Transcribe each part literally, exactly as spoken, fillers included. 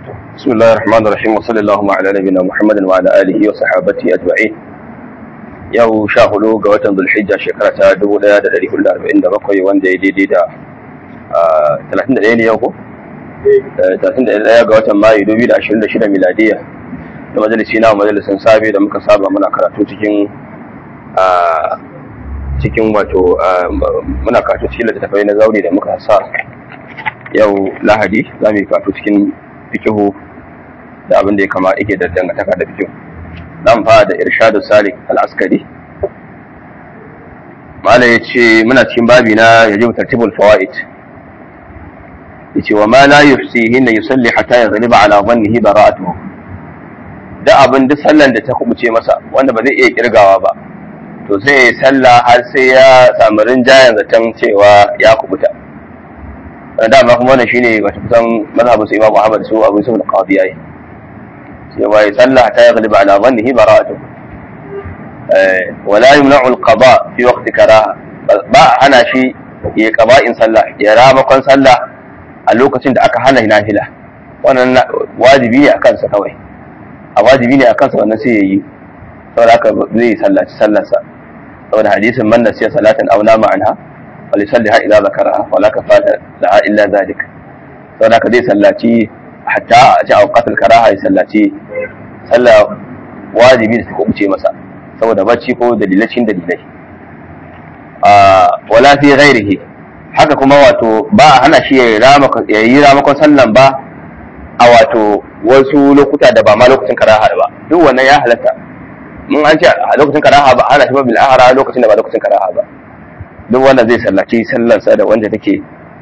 بسم الله الرحمن الرحيم وصلى الله على نبينا محمد وعلى آله وصحابته أجمعين. yau sha hudu ga watan Zulhijja shekara ta dubu ɗaya da ɗari hudu da arba'in da bakwai wanda ya daidai da talatin da ɗaya ne yau ko? talatin da ɗaya ga watan Mayu dubu da ashirin da shida miladiya da majalisi na majalisin sabi da muka saba muna karatu cikin cikin wato muna karatu cikin littattafai na zauri da muka sa yau Lahadi za mu yi karatu cikin fikihu da abin da ya kama yake da dangantaka da fikihu. Zan fara da irshadu salik al-askari. Mala ya ce muna cikin babi na yajibu tartibul fawaid. Yace wa ma la yuhsihi la yusalli hatta yaghliba ala dhannihi bara'atuhu. Da abin duk sallan da ta kubuce masa wanda ba zai iya kirgawa ba. To sai ya salla har sai ya samu rinjayen zaton cewa ya kubuta. Da ma kuma wannan shine wato kusan mazhabin su Imam Ahmad su Abu Yusuf al-Qadiyai. cewa ya sallah ta yaghliba ala dhannihi bara'atu wala yumna'u al-qada fi waqti karaha ba ana shi ya qaba'in sallah ya ramakon sallah a lokacin da aka hana nafila wannan wajibi ne akan sa kawai a wajibi ne akan sa wannan sai yayi saboda haka zai sallaci sallarsa saboda hadisin man nasiya salatan aw nama anha falisalliha idza zakaraha wala kafata laha illa zalik saboda haka zai sallaci hatta a ci auqatul karaha ya sallaci sallah wajibi da suka kuce masa saboda bacci ko dalilacin dalilai a wala fi ghairihi haka kuma wato ba hana shi ya yi ramakon sallan ba a wato wasu lokuta da ba ma lokacin karaha ba duk wannan ya halatta mun an ce a lokacin karaha ba ana shi bil ahra lokacin da ba lokacin karaha ba duk wanda zai sallaci sallansa da wanda take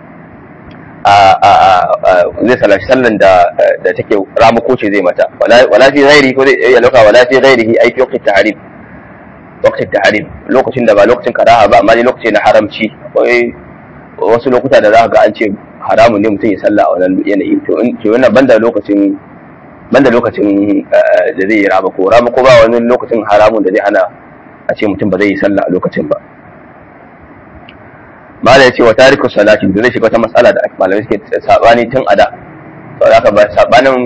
zai salashi sallan da da take ramuko ce zai mata wala fi ghairi ko zai ya loka wala fi ghairihi ai fi waqti tahrim waqti tahrim lokacin da ba lokacin karaha ba amma ne lokacin na haramci akwai wasu lokuta da za ka ga an ce haramun ne mutum ya salla a wannan yanayi to in to wannan banda lokacin banda lokacin da zai yi ramako ramako ba wani lokacin haramun da zai hana a ce mutum ba zai yi salla a lokacin ba. Mala ya ce wa tariku salati da zai shiga wata matsala da malamai suke sabani tun a da saboda haka ba sabanin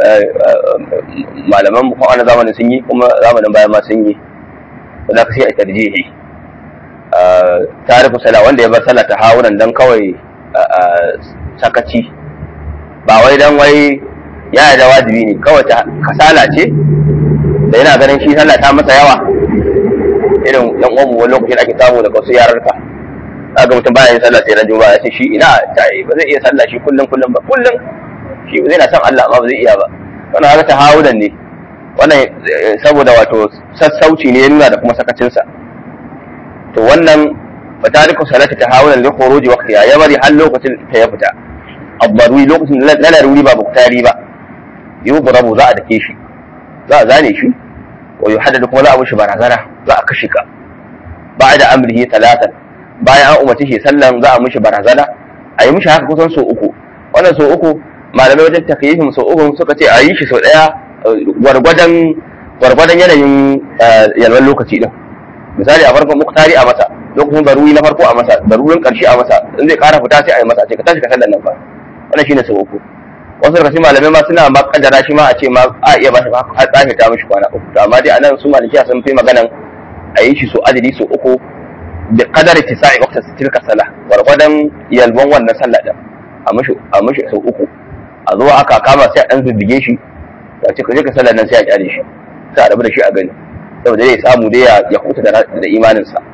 malaman ko ana zamanin sun yi kuma zamanin bayan ma sun yi saboda haka sai a tarjihi tariku sala wanda ya bar sallah ta hawuran dan kawai sakaci ba wai dan wai ya da wajibi ne kawai ta kasala ce da yana ganin shi sallah ta masa yawa irin yan uwan wani lokacin ake samu da wasu yararka kaga mutum baya yin sallah sai ran juma'a sai shi ina tai ba zai iya sallah shi kullun kullun ba kullun shi zai na san Allah amma ba zai iya ba wannan haka tahawudan ne wannan saboda wato sassauci ne ya nuna da kuma sakacin sa to wannan fatariku salati tahawudan li khuruji waqtiha ya bari har lokacin ta ya fita abbarui lokacin na laruri ba buktari ba yubrabu za a dake shi za a zane shi wa yuhaddadu kuma za a mushi barazana za a kashi ka ba'da amrihi talatan bayan an umarci shi sallan za a mishi barazana a yi mishi haka kusan sau uku wannan sau uku malamai wajen takyifin sau uku suka ce a yi shi sau daya gwargwadon gwargwadon yanayin yalwan lokaci din misali a farkon muktari a masa lokacin baruri na farko a masa barurin karshe a masa in zai kara fita sai a yi masa a ce ka tashi ka sallan nan fa wannan shine sau uku wasu daga cikin malamai ma suna ma kaddara shi ma a ce ma a iya ba shi har tsafe ta mishi kwana uku amma dai anan su malikiya sun fi maganan a yi shi sau adadi sau uku da kadar tisa'i waqta tilka salah gwargwadon yalban wannan sallah din a mishi a mishi sau uku a zo aka kama sai a dan zubige shi ya ce ka je ka sallar nan sai a kyale shi sai a rabu da shi a gani saboda zai samu dai ya ya kuta da da imanin sa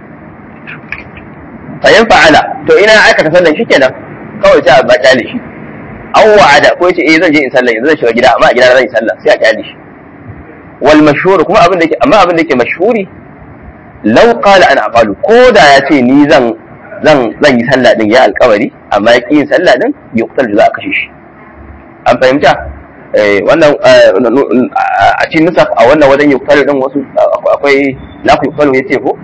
fa yan fa'ala to ina aikata sallan shikenan kawai sai a ba kyale shi aw wa'ada ko yace eh zan je in sallar yanzu zan shiga gida amma a gida zan yi sallah sai a kyale shi wal mashhur kuma abin da yake amma abin da yake mashhuri lau qala ana afalu ko da ya ce ni zan zan zan yi sallah din ya alƙawari amma ya yin sallah din yuqtal za a kashe shi an fahimta eh wannan a cikin nusaf a wannan wajen yuqtal din wasu akwai la ku yuqtal yace ko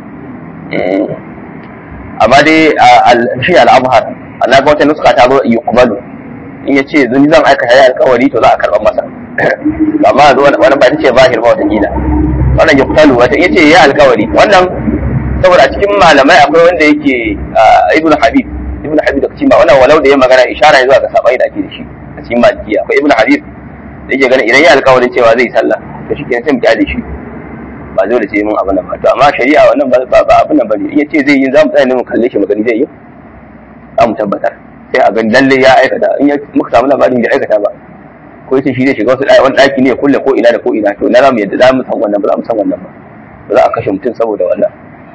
amma dai shi al-abhar Allah ga wata nuska ta zo yuqbalu in yace ni zan aika ya alƙawari to za a karban masa amma wannan ba ta ce zahir ba wata gida wannan ya kutalu wata yace ya alkawari wannan saboda a cikin malamai akwai wanda yake ibnu habib ibnu habib da lokaci ma wannan walau da ya magana ishara zuwa ga sabai da ake da shi a cikin malikiya akwai ibnu habib da yake ganin idan ya alƙawarin cewa zai sallah to shi kenan sai mu kyale shi ba dole sai mun abin nan ba to amma shari'a wannan ba ba abin nan bane iya ce zai yi za mu tsaya ne mu kalle shi magani zai yi za mu tabbatar sai a gani lalle ya aikata in ya muka samu labarin da aikata ba ko yace shi zai shiga wasu wani daki ne ya kulle ko ina da ko ina to na za mu yadda za mu san wannan ba za mu san wannan ba ba za a kashe mutum saboda wannan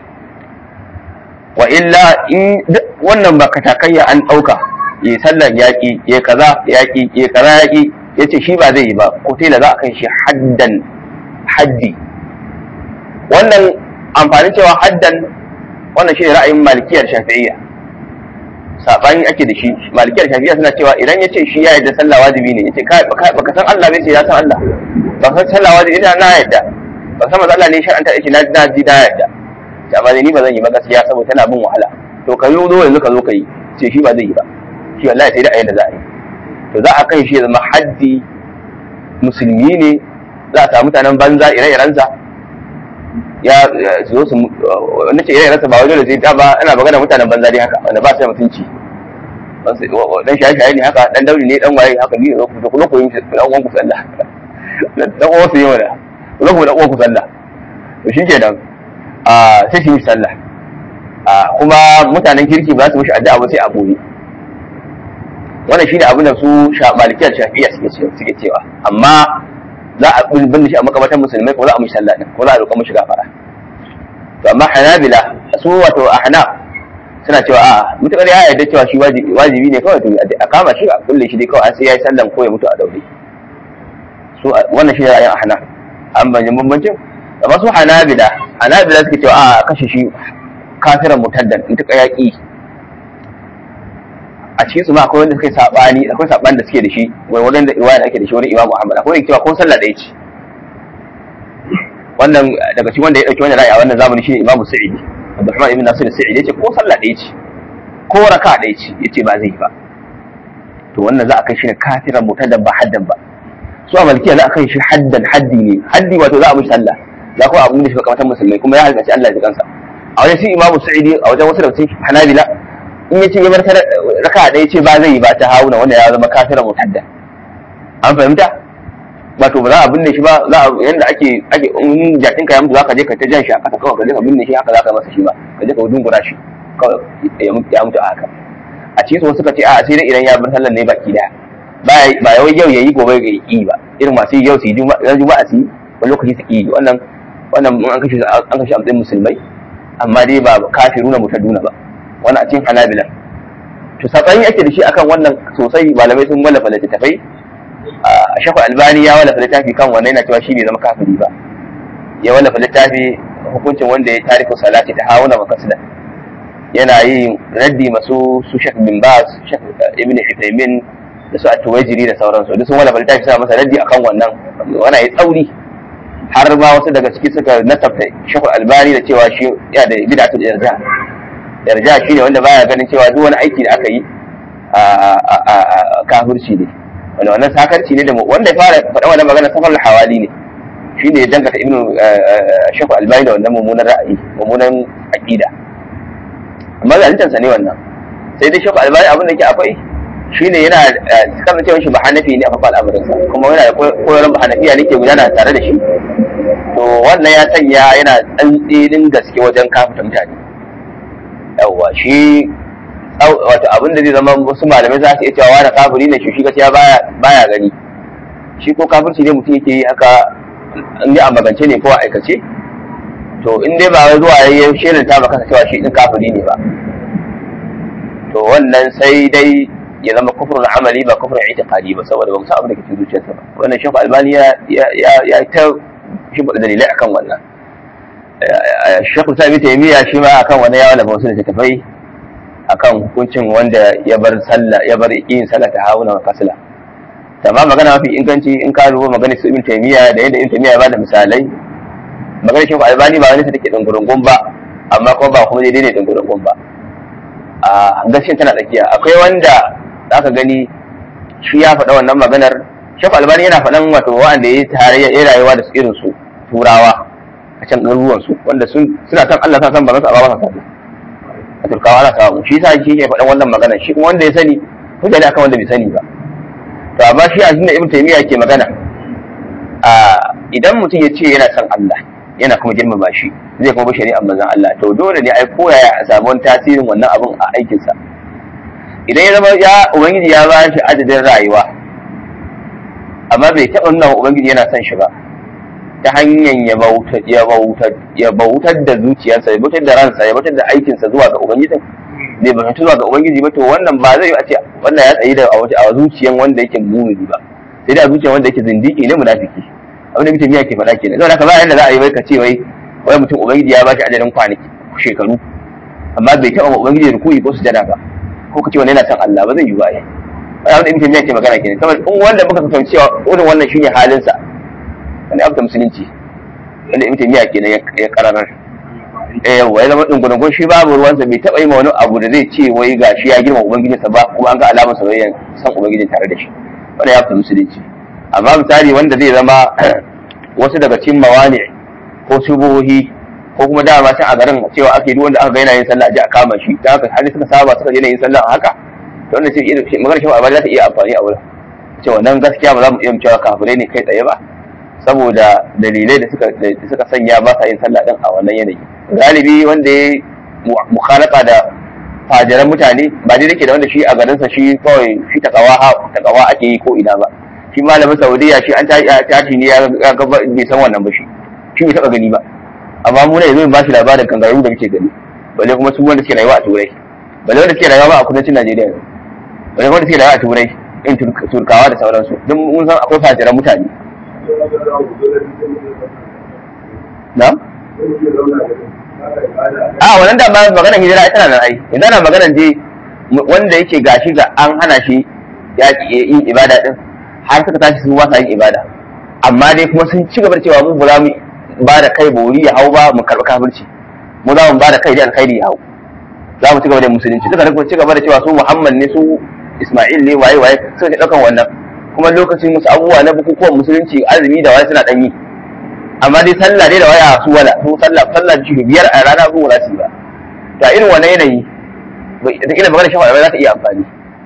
wa illa in wannan ba katakayya an dauka yi sallar yaki ya kaza yaki ya kaza yaki yace shi ba zai yi ba ko sai da za a kai shi haddan haddi wannan amfanin cewa haddan wannan shi ne ra'ayin malikiyar shafi'iyya sabani ake da shi malikiyar shafi'iyya suna cewa idan yace shi ya yarda sallah wajibi ne yace kai baka san Allah bai ce ya san Allah ba san sallah wajibi ina na yarda ba san manzo Allah ne shar'anta yake na na ji na yarda amma ni ba zan yi ba gaskiya saboda tana bin wahala to ka zo yanzu ka zo ka yi ce shi ba zai yi ba shi wallahi sai da ayyana za a yi to za a kai shi ya zama haddi musulmi ne za a samu mutanen banza ire-irensa ya zo su wanda ce ire-irensa ba wajen da zai ta ba ana magana mutanen banza dai haka wanda ba su da mutunci dan shaye-shaye ne haka dan dauri ne dan waye haka ni da kuma koyin dan uwan ku sallah dan uwan su yi wala kuma ku dan uwan ku sallah to shi kenan a sai shi sallah kuma mutanen kirki ba su mishi addu'a ba sai a boye wannan shine abin da su malikiyar shafi'iyya suke cewa suke cewa amma za a bin shi a makabartan musulmai ko za a mishi sallah din ko za a roƙa mishi gafara to amma hanabila su wato ahnaf suna cewa a'a mutakar ya yarda cewa shi wajibi wajibi ne kawai to a kama shi a kulle shi dai kawai sai yayi sallan ko ya mutu a daure su wannan shine ra'ayin ahnaf an banje bambancin amma su hanabila hanabila suke cewa a'a kashe shi kafiran mutaddan in tuka yaki a cikin su ma akwai wanda suka yi sabani akwai sabani da suke da shi wai wannan da riwaya da ake da shi wani Imam Ahmad akwai cewa ko sallah ɗaya ce wannan daga cikin wanda ya dauki wannan ra'ayi a wannan zamani shine Imam Sa'idi Abdurrahman ibn Nasir Sa'idi yace ko sallah ɗaya ce ko raka ɗaya ce yace ba zai yi ba to wannan za a kai shi ne kafiran mutaddan ba haddan ba su a malikiya za a kai shi haddan haddi ne haddi wato za a mishi sallah za ko abin da shi kamar musulmai kuma ya halkaci Allah ya kansa a wajen shi Imam Sa'idi a wajen wasu daga cikin Hanabila in yace ya bar raka da yace ba zai yi ba ta hauna wanda ya zama kafiran mutadda an fahimta wato ba za a binne shi ba za a yanda ake ake in jakin ka ya mutu zaka je ka ta jan shi a kasa kawai ka je ka binne shi haka zaka masa shi ba ka je ka dungura shi kawai ya mutu ya mutu a haka a cikin wasu suka ce a sai dai idan ya bar sallar ne baki daya ba ba yau yau yayi gobe ga yi ba irin masu yau su yi juma'a su yi wani lokaci su yi wannan wannan an kashe an kashe amtsayin musulmai amma dai ba kafiruna mutaduna ba wannan a cikin hanabila to sabani ake da shi akan wannan sosai malamai sun wallafa littattafai a Sheikh Albani ya wallafa littafi kan wannan yana cewa shi bai zama kafiri ba ya wallafa littafi hukuncin wanda ya tariku salati ta hauna makasida yana yi raddi masu su Sheikh bin Baz Sheikh Ibn Uthaymeen da su At-Tuwaijiri da sauransu duk sun wallafa littafi suna masa raddi akan wannan wannan ya tsauri har ma wasu daga ciki suka nasabta Sheikh Albani da cewa shi ya da bid'atul irja yarja shi ne wanda baya ganin cewa duk wani aiki da aka yi a kafirci ne wanda wannan sakarci ne da wanda ya fara faɗa wannan magana safar hawali ne shi ne ya dangata ibnu Sheikh Albani da wannan mummunan ra'ayi mummunan aqida amma zalitansa ne wannan sai dai Sheikh Albani abin da ke akwai shine yana kan cewa shi ba hanafi ne a faɗa al'amarin sa kuma yana koyarwar ba hanafiya ne ke gudana tare da shi to wannan ya sanya yana tsantsinin gaske wajen kafirta mutane yawwa shi wato abin da zai zama wasu malamai za su iya cewa wani kafiri ne shi gaskiya baya baya gani shi ko kafirci ne mutum yake yi haka in dai a magance ne ko a aikace to in dai ba wai zuwa yayin shirin ta maka cewa shi din kafiri ne ba to wannan sai dai ya zama kufrul amali ba kufrul i'tiqadi ba saboda ba mu san abin da ke cikin zuciyarsa ba wannan Sheikh Albani ya ya ya ta shi ba dalilai akan wannan Sheikh Sa'id Taymiya shi ma akan wannan ya wala ba wasu da tafai akan hukuncin wanda ya bar sallah ya bar yin sallah ta hauna wa kasala amma magana mafi inganci in ka rubo magana su Ibn Taymiya da yadda Ibn Taymiya ya bada misalai magana Sheikh Albani ba wani ta take dungurungun ba amma kuma ba kuma daidai ne dungurungun ba a gaskiya tana tsakiya akwai wanda zaka gani shi ya faɗa wannan maganar Sheikh Albani yana faɗan wato wanda yayi tarayya yayi rayuwa da su irin su turawa a can garuruwan su wanda sun suna san Allah san ba za su ba sa a turkawa ana samu shi sa shi ke faɗan wannan magana shi kuma wanda ya sani hujja ne akan wanda bai sani ba to amma shi a cikin ibn taymiya ke magana a idan mutum ya ce yana son Allah yana kuma girmama shi zai kuma bi shari'ar manzon Allah to dole ne ai koyaya a sabon tasirin wannan abun a aikin sa idan ya zama ya ubangiji ya ba shi adadin rayuwa amma bai taɓa nuna ubangiji yana son shi ba ta hanyar ya bautar ya bautar ya bautar da zuciyarsa ya bautar da ransa ya bautar da aikinsa zuwa ga ubangijin bai bautar zuwa ga ubangiji ba to wannan ba zai a ce wannan ya tsayi da a zuciyan wanda yake mumini ba sai dai a zuciyan wanda yake zindiki ne munafiki abin da mutum yake faɗa kenan saboda haka ba yanda za a yi wai ka ce wai wai mutum ubangiji ya bashi adadin kwanaki shekaru amma bai taɓa ubangiji rukuyi ko sujada ba ko ka ce wannan yana son Allah ba zai yi ba ai abin da mutum yake magana kenan saboda in wanda muka fahimci cewa irin wannan shine halinsa wani abu da musulunci wanda ibn taymiya kenan ya kararar eh yawa ya zama dungunugun shi babu ruwansa bai taba yi ma wani abu da zai ce wai gashi ya girma ubangijinsa ba kuma an ga alamar soyayya san ubangijin tare da shi wanda ya fi musulunci amma misali wanda zai zama wasu daga cikin mawani ko shubuhi ko kuma dama can a garin cewa ake duk wanda aka ga yana yin sallah a ji a kama shi dan haka har suka saba suka je yin sallah haka to wannan sai magana shi ba za ta iya amfani a wurin cewa nan gaskiya ba za mu iya cewa kafirai ne kai tsaye ba saboda dalilai da suka da suka sanya ba sa yin sallah din a wannan yanayi galibi wanda ya mukhalaka da fajiran mutane ba dai yake da wanda shi a garinsa shi kawai shi takawa takawa ake yi ko ina ba shi malamin Saudiya shi an tashi ne ya ga bai san wannan ba shi shi bai taba gani ba amma mu ne yanzu ba shi labarin kangaru da muke gani balle kuma su wanda suke rayuwa a Turai balle wanda suke rayuwa ba a kudancin Najeriya balle wanda suke rayuwa a Turai in Turkawa da sauransu don mun san akwai fajiran mutane na? a wannan da ba maganar hijira ita na nan ai idan na maganar je wanda yake gashi ga an hana shi ya yin ibada din har suka tashi su ba sa yin ibada amma dai kuma sun ci gaba da cewa mu ba za mu ba da kai bori ya hau ba mu karɓi kafirci mu za mu ba da kai da alkhairi ya hau za mu ci gaba da musulunci suka ci gaba da cewa su Muhammad ne su Isma'il ne waye waye suka ɗaukan wannan kuma lokacin musu abubuwa na bukukuwan musulunci azumi da waye suna ɗanyi amma dai sallah dai da waya su wala su sallah sallah shi biyar a rana su wala su ba ta irin wannan yanayi da kila magana shafa ba za ta iya amfani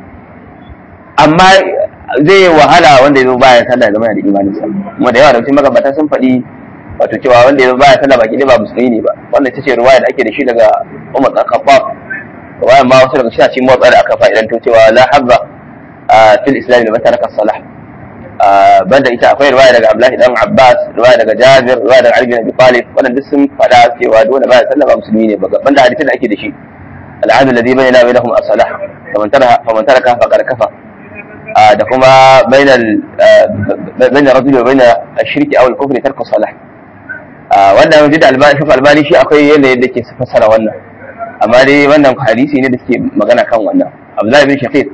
amma zai wahala wanda ya zo baya sallah ya zama da imanin sa kuma da yawa da cikin magabata sun faɗi wato cewa wanda ya zo baya sallah baki ne ba musulmi ne ba wannan ita ce riwaya da ake da shi daga Umar bin Khattab riwaya ma wasu daga cikin motsa da aka fa'idanto cewa la habba fil islam liman taraka as-salah banda ita akwai riwaya daga Abdullahi dan Abbas riwaya daga Jabir riwaya daga Ali bin Abi Talib wannan duk sun fada cewa dole baya sallah ba musulmi ne ba banda hadisin da ake da shi al-ahd alladhi bainana wa bainahum as-salah faman taraka faman taraka faqad kafa da kuma bainal bainal rajuli wa bainal ash-shirki aw al-kufri tarku salah wannan jid albani shi albani shi akwai yanda yadda ke fassara wannan amma dai wannan hadisi ne da suke magana kan wannan Abdullahi bin Shaqiq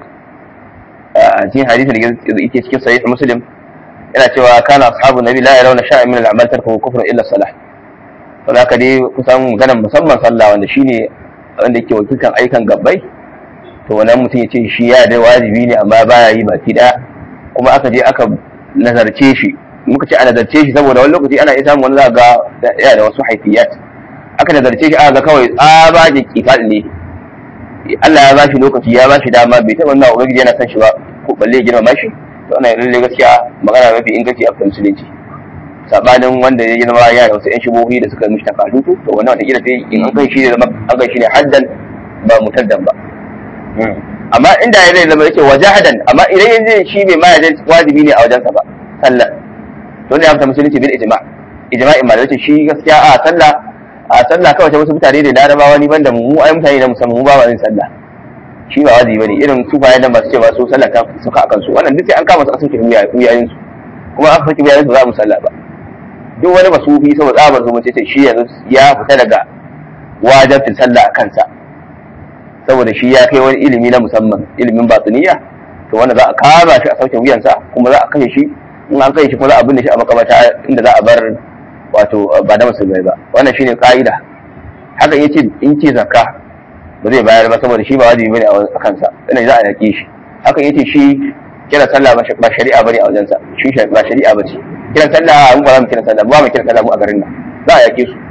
a cikin hadisi da yake cikin sahih Muslim yana cewa kana ashabu nabi la yarawna shay'an min al-a'mal tarku kufrun illa salah to haka dai kusan maganar musamman sallah wanda shine wanda yake wakilkan aikan gabbai to wannan mutum ya ce shi ya da wajibi ne amma baya yi baki daya kuma aka je aka nazarce shi muka ce a nazarce shi saboda wani lokaci ana iya samun wani za ga yana da wasu haifiyat aka nazarce shi aka ga kawai tsabagen kifal ne Allah ya bashi lokaci ya bashi dama bai taɓa nuna ubangiji yana son shi ba ko balle girma mashi to wannan lalle gaskiya magana mafi inganci a musulunci sabanin wanda ya zama ya da wasu yan shubuhi da suka mishi takalutu to wannan wata kila sai in an kai shi ne zama an kai shi ne haddan ba mutaddan ba amma inda ya zai zama yake wajahadan amma idan yanzu shi bai ma yaje wajibi ne a wajensa ba sallah to ne ya fita musulunci bil ijma' ijma'in malamai shi gaskiya a sallah a sallah kawai ta wasu mutane da larabawa ni banda mu ai mutane da musamman mu ba ma yin sallah shi ba wajibi bane irin su bayan da masu cewa su sallah ta suka akan su wannan duk sai an kama su a sauke wuyayen su kuma aka sauke wuyayen su za mu sallah ba duk wani masufi saboda tsabar su mace ce shi yanzu ya fita daga wajibin sallah a kansa saboda shi ya kai wani ilimi na musamman ilimin batiniya to wanda za a kama shi a sauke wuyansa kuma za a kashe shi in an kashe shi kuma za a binne shi a makamata inda za a bar wato ba da musulmai ba wannan shine ka'ida haka yace in ce zakka ba zai bayar ba saboda shi ba wajibi bane a kansa ina za a yake shi haka yace shi kira sallah ba shari'a bane a wajensa shi ba shari'a bace kira sallah mun ba mu kira sallah ba mu kira sallah mu a garin nan za a yake su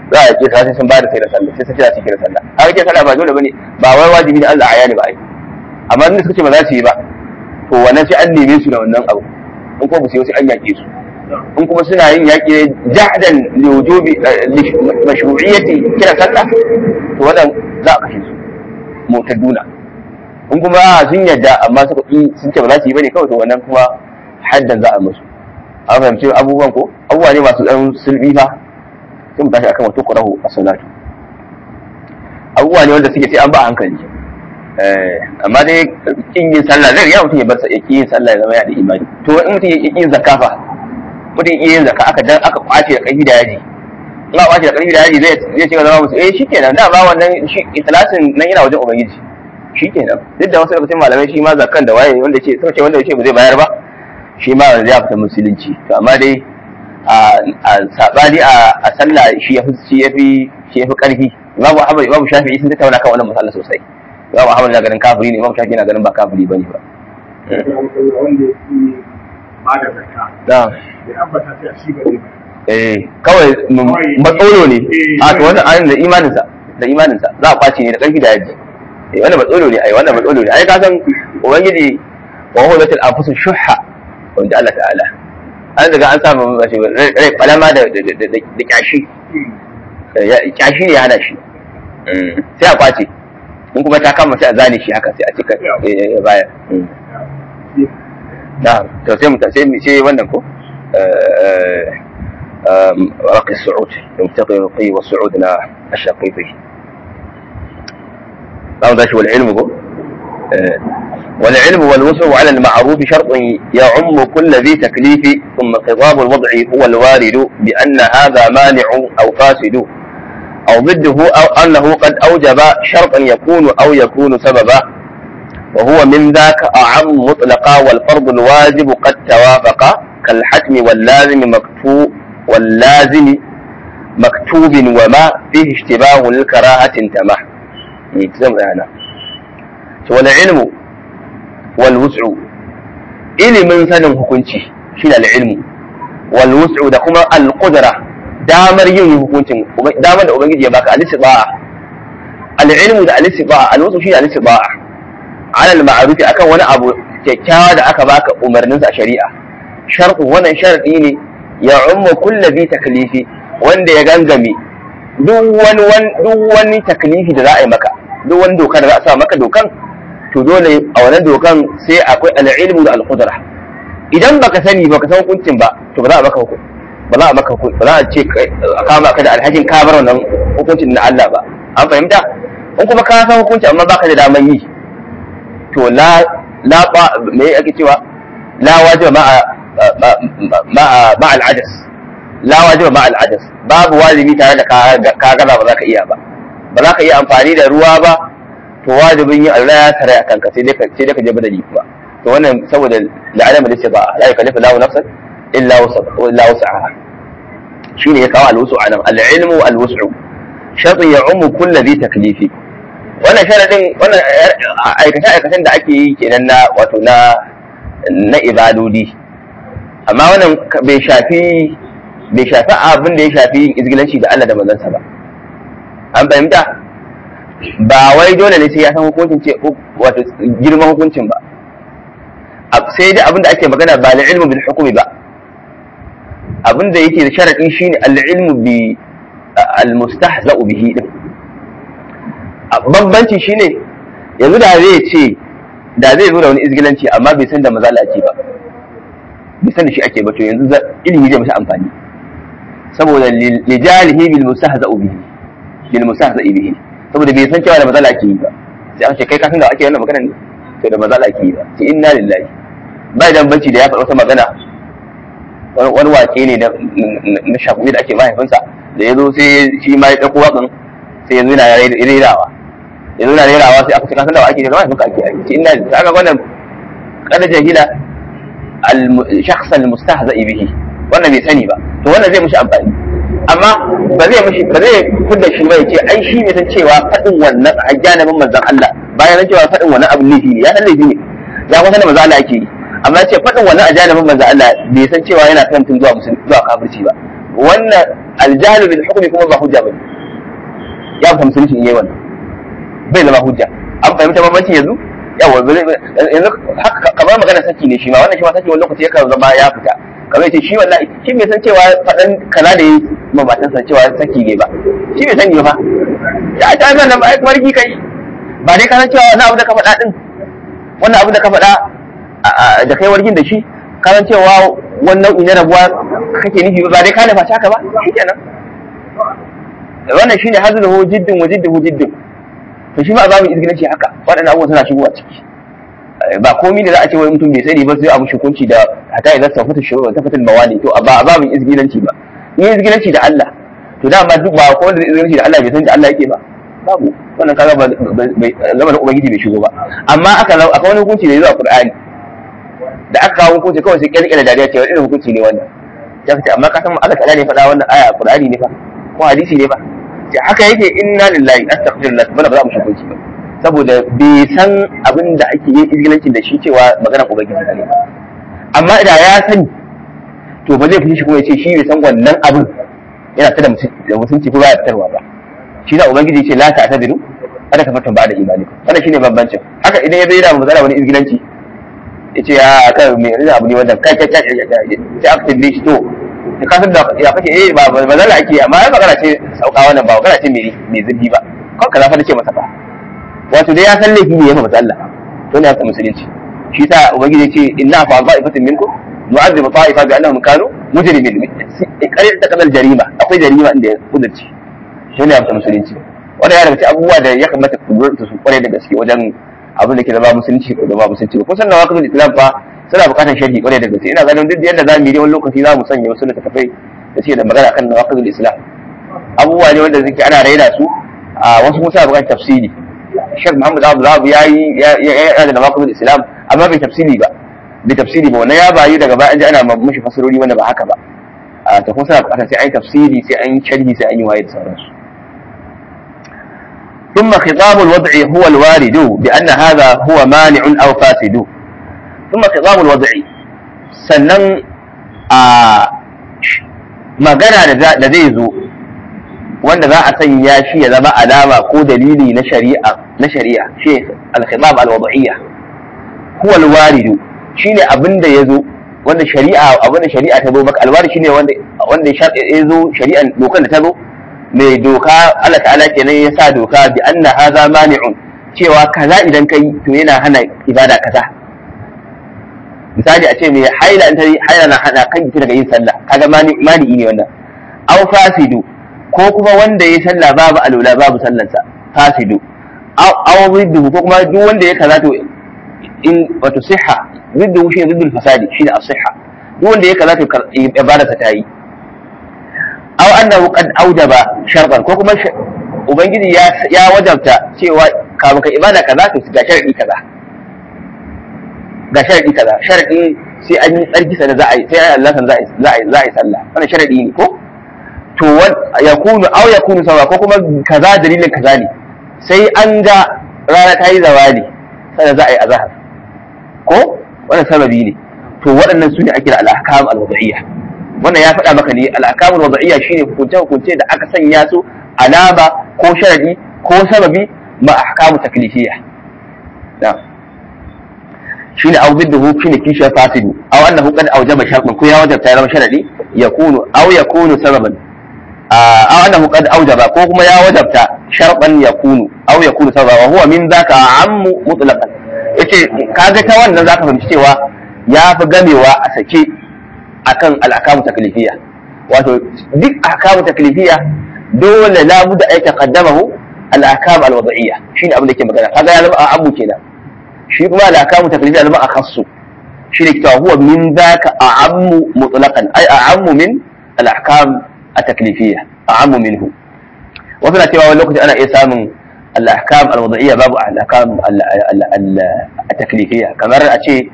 za a ce sai sun ba da sai da sallah sai sun kira su kira sallah har ke sallah ba dole bane ba wai wajibi ne Allah ayani ba ai amma in suka ce ba za su yi ba to wannan sai an neme su da wannan abu in ko ba su yi sai an yake su in kuma suna yin yaki ne jahdan li wujubi mashru'iyyati kira sallah to wannan za a kashe su mutaduna in kuma sun yadda amma suka yi sun ce ba za su yi bane kawai to wannan kuma haddan za a musu an fahimci abubuwan ko abubuwa ne masu ɗan sulbi fa sai mu tashi akan wato qurahu as-salatu abubuwa ne wanda suke sai an ba hankali eh amma dai kin yin sallah zai ya mutum ya bar sa ya yin sallah ya zama ya da imani to in mutum ya yin zakka fa mutum ya yin zakka aka dan aka kwace da ƙarfi da yaji in aka kwace da ƙarfi da yaji zai zai shiga zama musu eh shikenan da ba wannan shi ikhlasin nan yana wajen ubangiji shikenan duk da wasu lokacin malamai shi ma zakkan da waye wanda ce suka ce wanda yace ba zai bayar ba shi ma wanda ya fita musulunci to amma dai a sabani a sallah shi ya fi shi ya fi shi ya fi karfi babu Ahmad babu Shafi'i sun tattauna kan wannan masala sosai babu Ahmad na ganin kafiri ne babu Shafi'i na ganin ba kafiri bane ba wanda yake ba da zakka da ya ambata sai shi bane eh kawai matsolo ne a to wannan ayin da imanin sa da imanin sa za a kwace ne da karfi da yaji eh wannan matsolo ne ai wannan matsolo ne ai ka san ubangiji wa huwa latil anfus shuhha wanda Allah ta'ala an daga an samu rai kalama da da kyashi kyashi ne hana shi sai a kwace in kuma ta kama sai a zane shi haka sai a cika baya na to sai mu sai mu sai wannan ko رقي الصعود يمتقي الرقي والصعودنا الشقيقي هذا شو العلم هو والعلم والوسع على المعروف شرط يعم كل ذي تكليف ثم خطاب الوضع هو الوارد بأن هذا مانع أو فاسد أو ضده أو أنه قد أوجب شرطا يكون أو يكون سببا وهو من ذاك أعم مطلقا والفرض الواجب قد توافق كالحتم واللازم مكتوب واللازم مكتوب وما فيه اشتباه للكراهة انتمه والعلم والوسع ilimin sanin hukunci shine al-ilmu wal wus'u da kuma al-qudra damar yin hukuncin damar da ubangiji ya baka al-istiba'a al-ilmu da al-istiba'a al-wus'u shine al-istiba'a ala al-ma'ruf akan wani abu kyakkyawa da aka baka umarnin sa shari'a shartu wannan sharadi ne ya umma kullu bi taklifi wanda ya gangame duk wani duk wani taklifi da za a yi maka duk wani dokar da za a sa maka dokan to dole a wannan dokan sai akwai al-ilmu da al-qudra idan baka sani baka san hukuncin ba to ba za a maka hukunci ba za a maka hukunci ba za a ce a kama ka da alhakin ka bar wannan hukuncin na Allah ba an fahimta in kuma ka san hukunci amma baka da daman yi to la la ba me ake cewa la wajiba ma ma ma al-ajas la wajiba ma al-ajas babu wajibi tare da ka gaza ba za ka iya ba ba za ka iya amfani da ruwa ba to wajibin yin Allah ya tare a kanka sai dai ka sai dai ka je badali kuma to wannan saboda la'alama da ce ba la yukallifu Allahu nafsan illa illa wus'aha shine ya kawo al-wus'u anan al-ilmu al-wus'u shartun ya'ummu kullu dhi taklifi wannan sharadin wannan aikata aikatan da ake yi kenan na wato na na ibadodi amma wannan bai shafi bai shafi abin da ya shafi izgilanci da Allah da manzansa ba an fahimta ba wai dole ne sai ya san hukuncin ce wato girman hukuncin ba sai dai abinda ake magana ba al-ilmu bil hukmi ba abinda yake da sharadi shine al-ilmu bi al-mustahza'u bihi din bambanci shine yanzu da zai ce da zai zo da wani izgilanci amma bai san da mazala ake ba bai san da shi ake ba to yanzu ilimi zai masa amfani saboda lijalihi bil mustahza'u bihi bil mustahza'i bihi saboda bai san cewa da mazala ake yi ba sai an ce kai ka san da ake wannan magana ne to da mazala ake yi ba sai inna lillahi bai da banci da ya faɗa wata magana wani waƙe ne na shafi da ake mahaifinsa da ya zo sai shi ma ya ɗauko waƙin sai yanzu yana rerawa yanzu yana rerawa sai aka ce kasan da ake da mahaifinka ake yi sai inna lillahi aka wannan kada jahila al-shakhs al-mustahza'i bihi wannan bai sani ba to wannan zai mishi amfani amma ba zai mishi ba zai kudda shi ba ya ce ai shi ne san cewa faɗin wannan a janibin manzon Allah bayan cewa faɗin wannan abin laifi ne ya san laifi ne ya kuma san da manzon Allah ake yi amma ce faɗin wannan a janibin manzon Allah bai san cewa yana kan tun zuwa musulmi zuwa kafirci ba wannan aljahlu bil hukmi kuma ba hujja bane ya fahimci musulunci in yayi wannan bai zama hujja an fahimta bambanci yanzu yawa yanzu haka kamar magana saki ne shi ma wannan shi ma saki wani lokaci yakan zama ya fita kamar yace shi wallahi shi bai san cewa fadan kaza da yayi mabatan san cewa saki ne ba shi bai sani ba ya ta ga nan ai warki kai ba dai ka san cewa wannan abu da ka faɗa din wannan abu da ka faɗa da kai warkin da shi ka san cewa wannan ina rabuwa kake nufi ba dai ka nufa haka ba shikenan wannan shine hazluhu jiddun wa jidduhu jiddun to shi ma a babin izgilanci haka waɗannan abubuwan suna shigowa ciki ba komai da za a ce wai mutum bai sani ba sai a mushi hukunci da hata idan ta fita shuru ta fita mawali to a babin izgilanci ba in izgilanci da Allah to da ba duk ba ko wanda izgilanci da Allah bai san da Allah yake ba babu wannan kaga ba lamarin ubangiji bai shigo ba amma aka aka wani hukunci da zuwa Qur'ani da aka kawo hukunci kawai sai kirkira da dariya cewa irin hukunci ne wannan ya ce amma ka san Allah ta'ala ne faɗa wannan aya Qur'ani ne fa ko hadisi ne fa sai haka yake inna lillahi astaghfirullah bana ba za mu shukunci ba saboda bai san abin da ake yin izgilancin da shi cewa maganar ubangiji ne amma idan ya sani to ba zai fi shi kuma ya ce shi bai san wannan abin yana ta da mutunci ko ba ya fitarwa ba shi da ubangiji ce la ta'tadiru kada ka fatan ba da imani wannan shine bambancin haka idan ya zai da matsala wani izgilanci yace ya kan me ina abu ne wannan kai kai kai sai aka tambaye shi to ka san da ya kace eh ba bazala ake amma ai magana ce sauka wannan ba magana ce mai mai zubbi ba kawai kaza fa nace masa ba wato dai ya san laifi ne ya fa matsala to ne haka musulunci shi ta ubangiji yace inna fa ba'ifatin minkum nu'adhibu ta'ifa bi annahum kanu mujrimin kare ta kamar jarima akwai jarima inda ya kudurci shi ne haka musulunci wanda ya daga abubuwa da ya kamata ku lura su kware da gaske wajen abin da ke zama musulunci ko zama musulunci ko sannan waqtul islam fa suna bukatar sharhi kwarai da gaske ina ganin duk yadda za mu yi wani lokaci za mu sanya wasu littattafai da suke da magana kan nawaqidul islam abubuwa ne wanda suke ana raina su a wasu kuma suna bukatar tafsiri Sheikh Muhammad Abdul ya yi ya da nawaqidul islam amma bai tafsiri ba bai tafsiri ba wannan ya bayi daga baya an ji ana mashi fasarori wanda ba haka ba a ta kuma suna bukatar sai an yi tafsiri sai an yi sharhi sai an yi waye da sauransu ثم خطاب الوضع هو الوارد بأن هذا هو مانع أو فاسد ثم خطاب الوضع sannan a magana da zai zo wanda za a sanya shi ya zama alama ko dalili na shari'a na shari'a shi al-khitab al-wad'iyya huwa al-warid shine abinda yazo wanda shari'a abinda shari'a ta zo maka al-warid shine wanda wanda ya zo shari'an dokan da ta zo mai doka Allah ta'ala kenan ya sa doka bi anna hadha mani'un cewa kaza idan kai to yana hana ibada kaza misali a ce mai haila in tare haila na hana kan ki daga yin sallah kaga mani mani ne wannan aw fasidu ko kuma wanda yayi sallah babu alula babu sallarsa fasidu aw aw riddu ko kuma duk wanda ya kaza to in wato sihha riddu shi riddul fasadi shi da as-sihha duk wanda ya kaza to ibadarsa ta yi aw annahu qad awjaba shartan ko kuma ubangiji ya ya wajabta cewa kafin ka ibada kaza to ga sharadi kaza ga sharadi kaza sharadi sai an yi tsarki sai za a yi sai Allah san za a yi za a yi za a yi sallah wannan sharadi ne ko to wan yakunu aw yakunu sawa ko kuma kaza dalilin kaza ne sai an ga rana ta yi zawali sai za a yi azhar ko wannan sababi ne to waɗannan su ne ake da al-ahkam al-wad'iyya wannan ya faɗa maka ne al-ahkam al-wad'iyya shine hukunce hukunce da aka sanya su alama ko sharadi ko sababi ma ahkam taklifiyya da shine aw bidduhu shine kisha fasidu aw annahu qad awjaba shartan ko ya wajabta ya zama sharadi yakunu aw yakunu sababan aw annahu qad awjaba ko kuma ya wajabta shartan yakunu aw yakunu sababan wa huwa min dhaka ammu mutlaqan yace kaga ta wannan zaka fahimci cewa ya fi gamewa a sake akan al-ahkamu taklifiyya wato duk ahkamu taklifiyya dole la budda ay taqaddamahu al-ahkam al-wad'iyya shine abin da yake magana kaga ya zama ammu kenan shi kuma al-ahkamu taklifiyya zama akhassu shine cewa huwa min dhaka a'ammu mutlaqan ay a'ammu min al-ahkam at-taklifiyya a'ammu minhu wato na cewa wani lokaci ana iya samun al-ahkam al-wad'iyya babu al-ahkam at-taklifiyya kamar a ce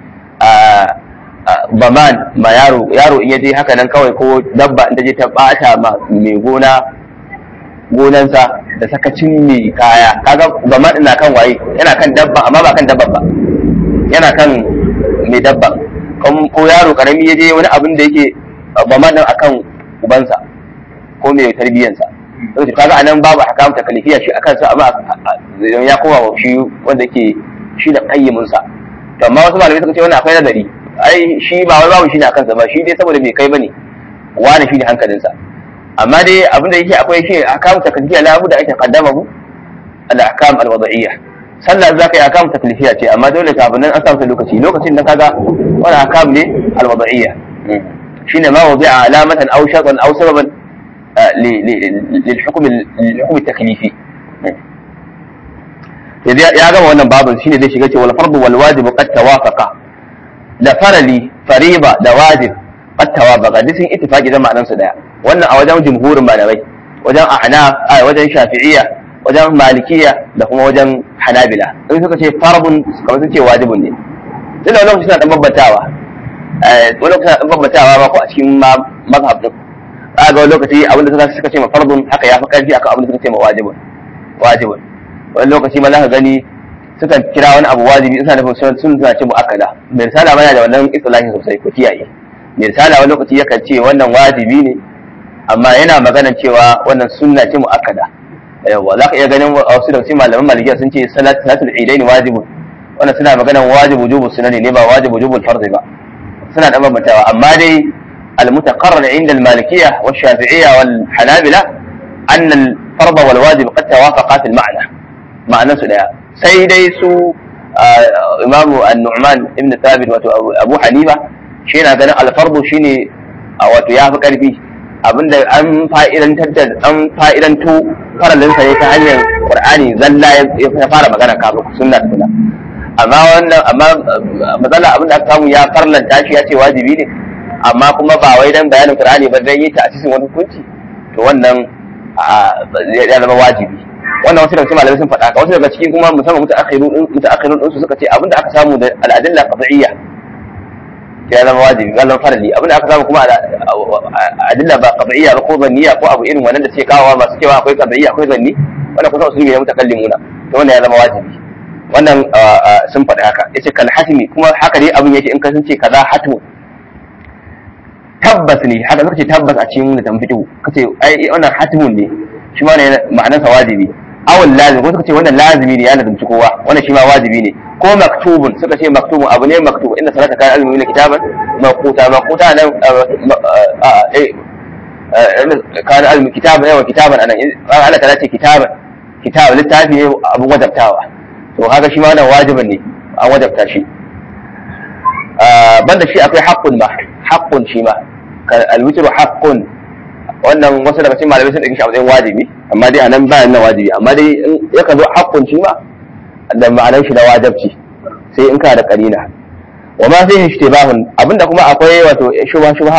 baman ma yaro yaro in yaje haka nan kawai ko dabba in ta je ta bata ma mai gona gonansa da sakacin mai kaya kaga baman ina kan waye yana kan dabba amma ba kan dabba ba yana kan mai dabba ko yaro karami yaje wani abin da yake baman din akan ubansa ko mai tarbiyyansa to kaga anan babu ahkam taklifiya shi akan sa amma ya koma shi wanda yake shi da qayyimin sa to amma wasu malamai suka ce wannan akwai nazari ai shi ba wai babu shi ne akan sa ba shi dai saboda bai kai bane wani shi ne hankalinsa amma dai abinda yake akwai shi ahkam taklifiya la budda ake kaddamahu al-ahkam al-wad'iyya sallah zaka yi ahkam taklifiya ce amma dole kafin nan an samu lokaci lokacin da kaga wannan ahkam ne al-wad'iyya shine ma wadi'a alamatan aw shartan aw sababan lil hukm lil hukm at-taklifi ya gama wannan babin shine zai shiga ce wal fardu wal wajib qad tawafaqa da farali fariba da wajib qad tawafaqa duk sun ittifaqi da ma'anar su daya wannan a wajen jumhurin malamai wajen ahnaf a wajen shafi'iyya wajen malikiyya da kuma wajen hanabila in suka ce farbun kamar sun ce wajibun ne duk da lokacin suna dan babbatawa eh wani lokacin dan babbatawa ba ko a cikin mazhab din kaga wani lokaci abinda suka suka ce ma farbun haka yafi karfi akan abinda suka ce ma wajibun wajibun wani lokaci ma za ka gani sukan kira wani abu wajibi suna nufin sun suna ce mu'akkada mai risala mana da wannan islahi sosai ko kiyaye mai risala wani lokaci yakan ce wannan wajibi ne amma yana magana cewa wannan sunna ce mu'akkada yawa za ka iya ganin wasu da wasu malaman malikiya sun ce salatul idain wajibun wannan suna magana wajibu wujubu sunani ne ba wajibu wujubu farzi ba suna da bambantawa amma dai al-mutaqarrar inda al-malikiyya wa shafi'iyya wal hanabila anna al-fard wal wajib qad tawafaqa fi al-ma'na ma'anar su daya sai dai su imamu an-nu'man ibn thabit wato abu hanifa shi yana ganin al-fardu shine wato yafi karfi abinda an fa'idantar da an fa'idanto faralin sa ne ta hanyar qur'ani zalla ya fara magana kafin sunna sunna amma wannan amma matsala abinda aka samu ya farlanta shi ya ce wajibi ne amma kuma ba wai dan bayanin qur'ani ba dan yi ta a cikin wani hukunci to wannan ya zama wajibi wannan wasu daga cikin malamai sun faɗa ka wasu daga cikin kuma musamman mutaakhirun mutaakhirun din su suka ce abinda aka samu da al-adilla qat'iyya ya zama wajibi gallan farali abinda aka samu kuma adilla ba qat'iyya ba ko zanniya ko abu irin wannan da suke kawo masu cewa akwai qat'iyya akwai zanni wannan kusa usulubi ne mutakallimuna to wannan ya zama wajibi wannan sun faɗa haka yace kal hatimi kuma haka dai abin yake in ka sun ce kaza hatu tabbas ne haka suka ce tabbas a cikin da fito kace ai wannan hatimun ne shi ma ne ma'anarsa wajibi awal lazim ko suka ce wannan lazimi ne ya lazimci kowa wannan shi ma wajibi ne ko maktubun suka ce maktubun abu ne maktubu inda salata kan almi ne kitaban maquta maquta nan eh kan almi kitaban yawa kitaban anan Allah ta ce kitaban kitab littafi ne abu wajabtawa to haka shi ma wannan wajibin ne an wajabta shi banda shi akwai haqqun ma haqqun shi ma al-witru haqqun wannan wasu daga cikin malamai sun ɗauki shi a matsayin wajibi amma dai anan bayan nan wajibi amma dai yakan zo haƙƙun shi ma da ma'anar shi da wajibci sai in ka da qarina wa ma fihi ishtibahun abinda kuma akwai wato shubha shubha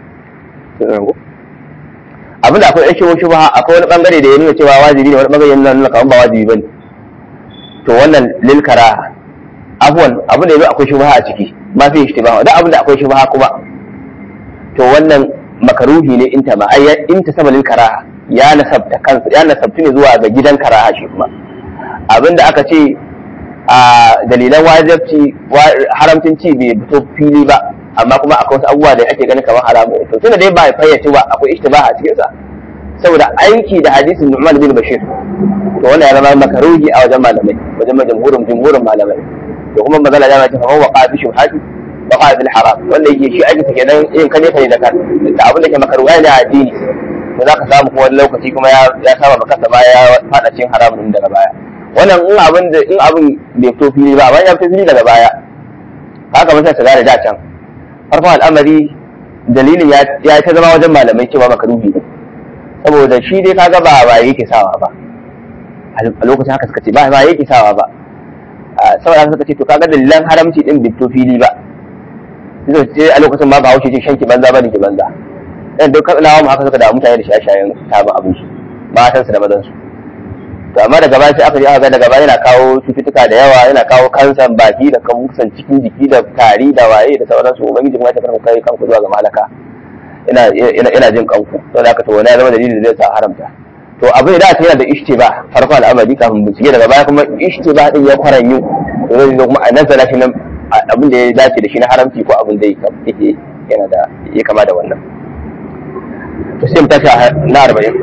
abinda akwai shubha shubha akwai wani bangare da ya nuna cewa wajibi ne wani bangare yana nuna kamar ba wajibi bane to wannan lil karaha afwan abinda yazo akwai shubha a ciki ma fihi ishtibahun da abinda akwai shubha kuma to wannan makaruhi ne inta ma ai inta sabalin karaha ya nasabta kansa ya nasabtu ne zuwa ga gidan karaha shi kuma abinda aka ce a dalilan wajibci haramcin ci bai fito fili ba amma kuma akwai wasu abubuwa da ake ganin kamar haramu to tunda dai ba fayyace ba akwai ishtibaha a cikin sa saboda aiki da hadisin Nu'man bin Bashir to wannan ya zama makaruhi a wajen malamai wajen majumhurin jumhurin malamai to kuma magana da ta fa waqa fi shubhati waqa fil haram wanda yake shi aiki take nan yin kane kane da kan da abin da ke makaruhi ne a addini to zaka samu kuma wani lokaci kuma ya ya saba maka sa baya fada cikin haram din daga baya wannan in abin da in abin bai fito fili ba bayan ya fito fili daga baya haka mun sai sigara da can farkon al'amari dalilin ya ya ta zama wajen malamai cewa makaruhi ne saboda shi dai kaga ba ba yake sawa ba a lokacin haka suka ce ba ba yake sawa ba saboda suka ce to kaga dalilan haramci din bai fito fili ba sai a lokacin ma ba haushe ce shanki banza ba ne ki banza dan duk lawa mu haka suka da mutane da shaye-shayen taba abin shi matan su da mazan su to amma daga baya sai aka ji aka daga baya yana kawo cututtuka da yawa yana kawo kansan baki da kansan cikin jiki da tari da waye da sauransu ubangiji kuma ya tafi kai kanku zuwa ga malaka ina ina ina jin kanku to da aka to wani ya zama dalilin da zai sa haramta to abin da aka yana da ishtiba farko al'amari kafin bincike daga baya kuma ishtiba din ya kwaranyu to zai kuma a nazara shi nan abin da ya dace da shi na haramci ko abin da yake yana da ya kama da wannan to sai mu tashi na arba'in.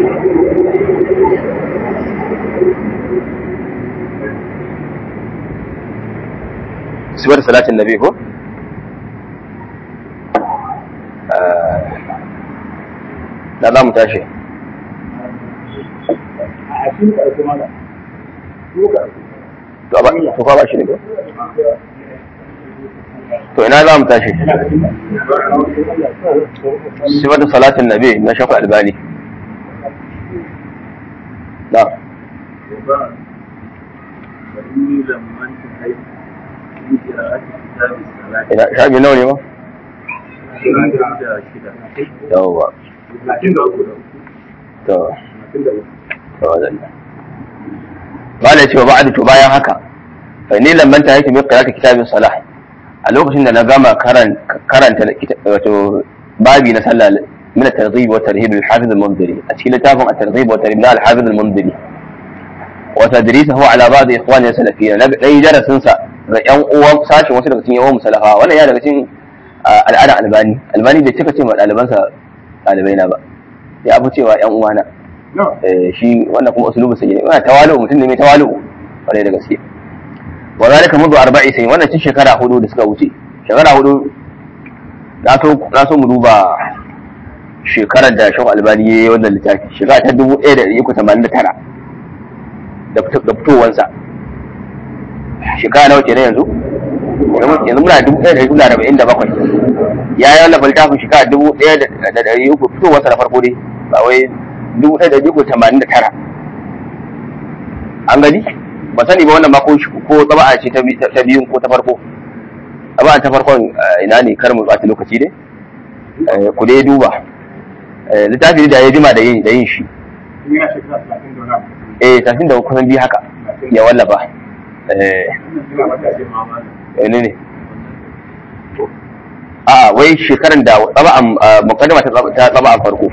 sifar salatin nabi ko na za mu tashi to ba to ba shi ne ko to ina za mu tashi sifar salatin nabi na shafa albani na ina shafi nawa ne ba yawwa to to wadanda ba da cewa ba'adu to bayan haka fa ni lamman ta yake mai qira'ati kitabin salah a lokacin da na gama karanta wato babi na sallah min at-targhib wa tarhib al-hafiz al-mundhiri a cikin littafin at-targhib wa tarhib al-hafiz al-mundhiri wa tadrisahu ala ba'd ikhwani salafiyya na dai darasin sa ga yan uwan sashin wasu daga cikin yan uwan musalafa wannan ya daga cikin al'adar albani albani bai cika ce ma ɗalibansa ɗalibai na ba ya abu cewa yan uwana shi wannan kuma usulubu sai ne wannan tawalu mutum ne mai tawalu kwarai da gaske wa zalika mundu arba'i sai wannan cikin shekara hudu da suka wuce shekara hudu na so na so mu duba shekarar da Sheikh Albani yayi wannan littafi shekara ta dubu ɗaya da ɗari uku da tamanin da tara da fitowansa shekara nawa kenan yanzu yanzu muna dubu ɗaya da ɗari arba'in da bakwai ya yi wannan littafin shekara dubu ɗaya da ɗari uku fitowarsa na farko dai ba wai dubu ɗaya da ɗari uku tamanin da tara an gani ba sani ba wannan ma ko ko tsaba'a ce ta biyun ko ta farko tsaba'a ta farkon ina ne kar mu ɓata lokaci dai ku dai duba littafi da ya jima da yin da yin shi eh tafin da kusan biyu haka ya wallafa eh ne ne a wai shekaran da tsaba'an mukaddama ta tsaba'an farko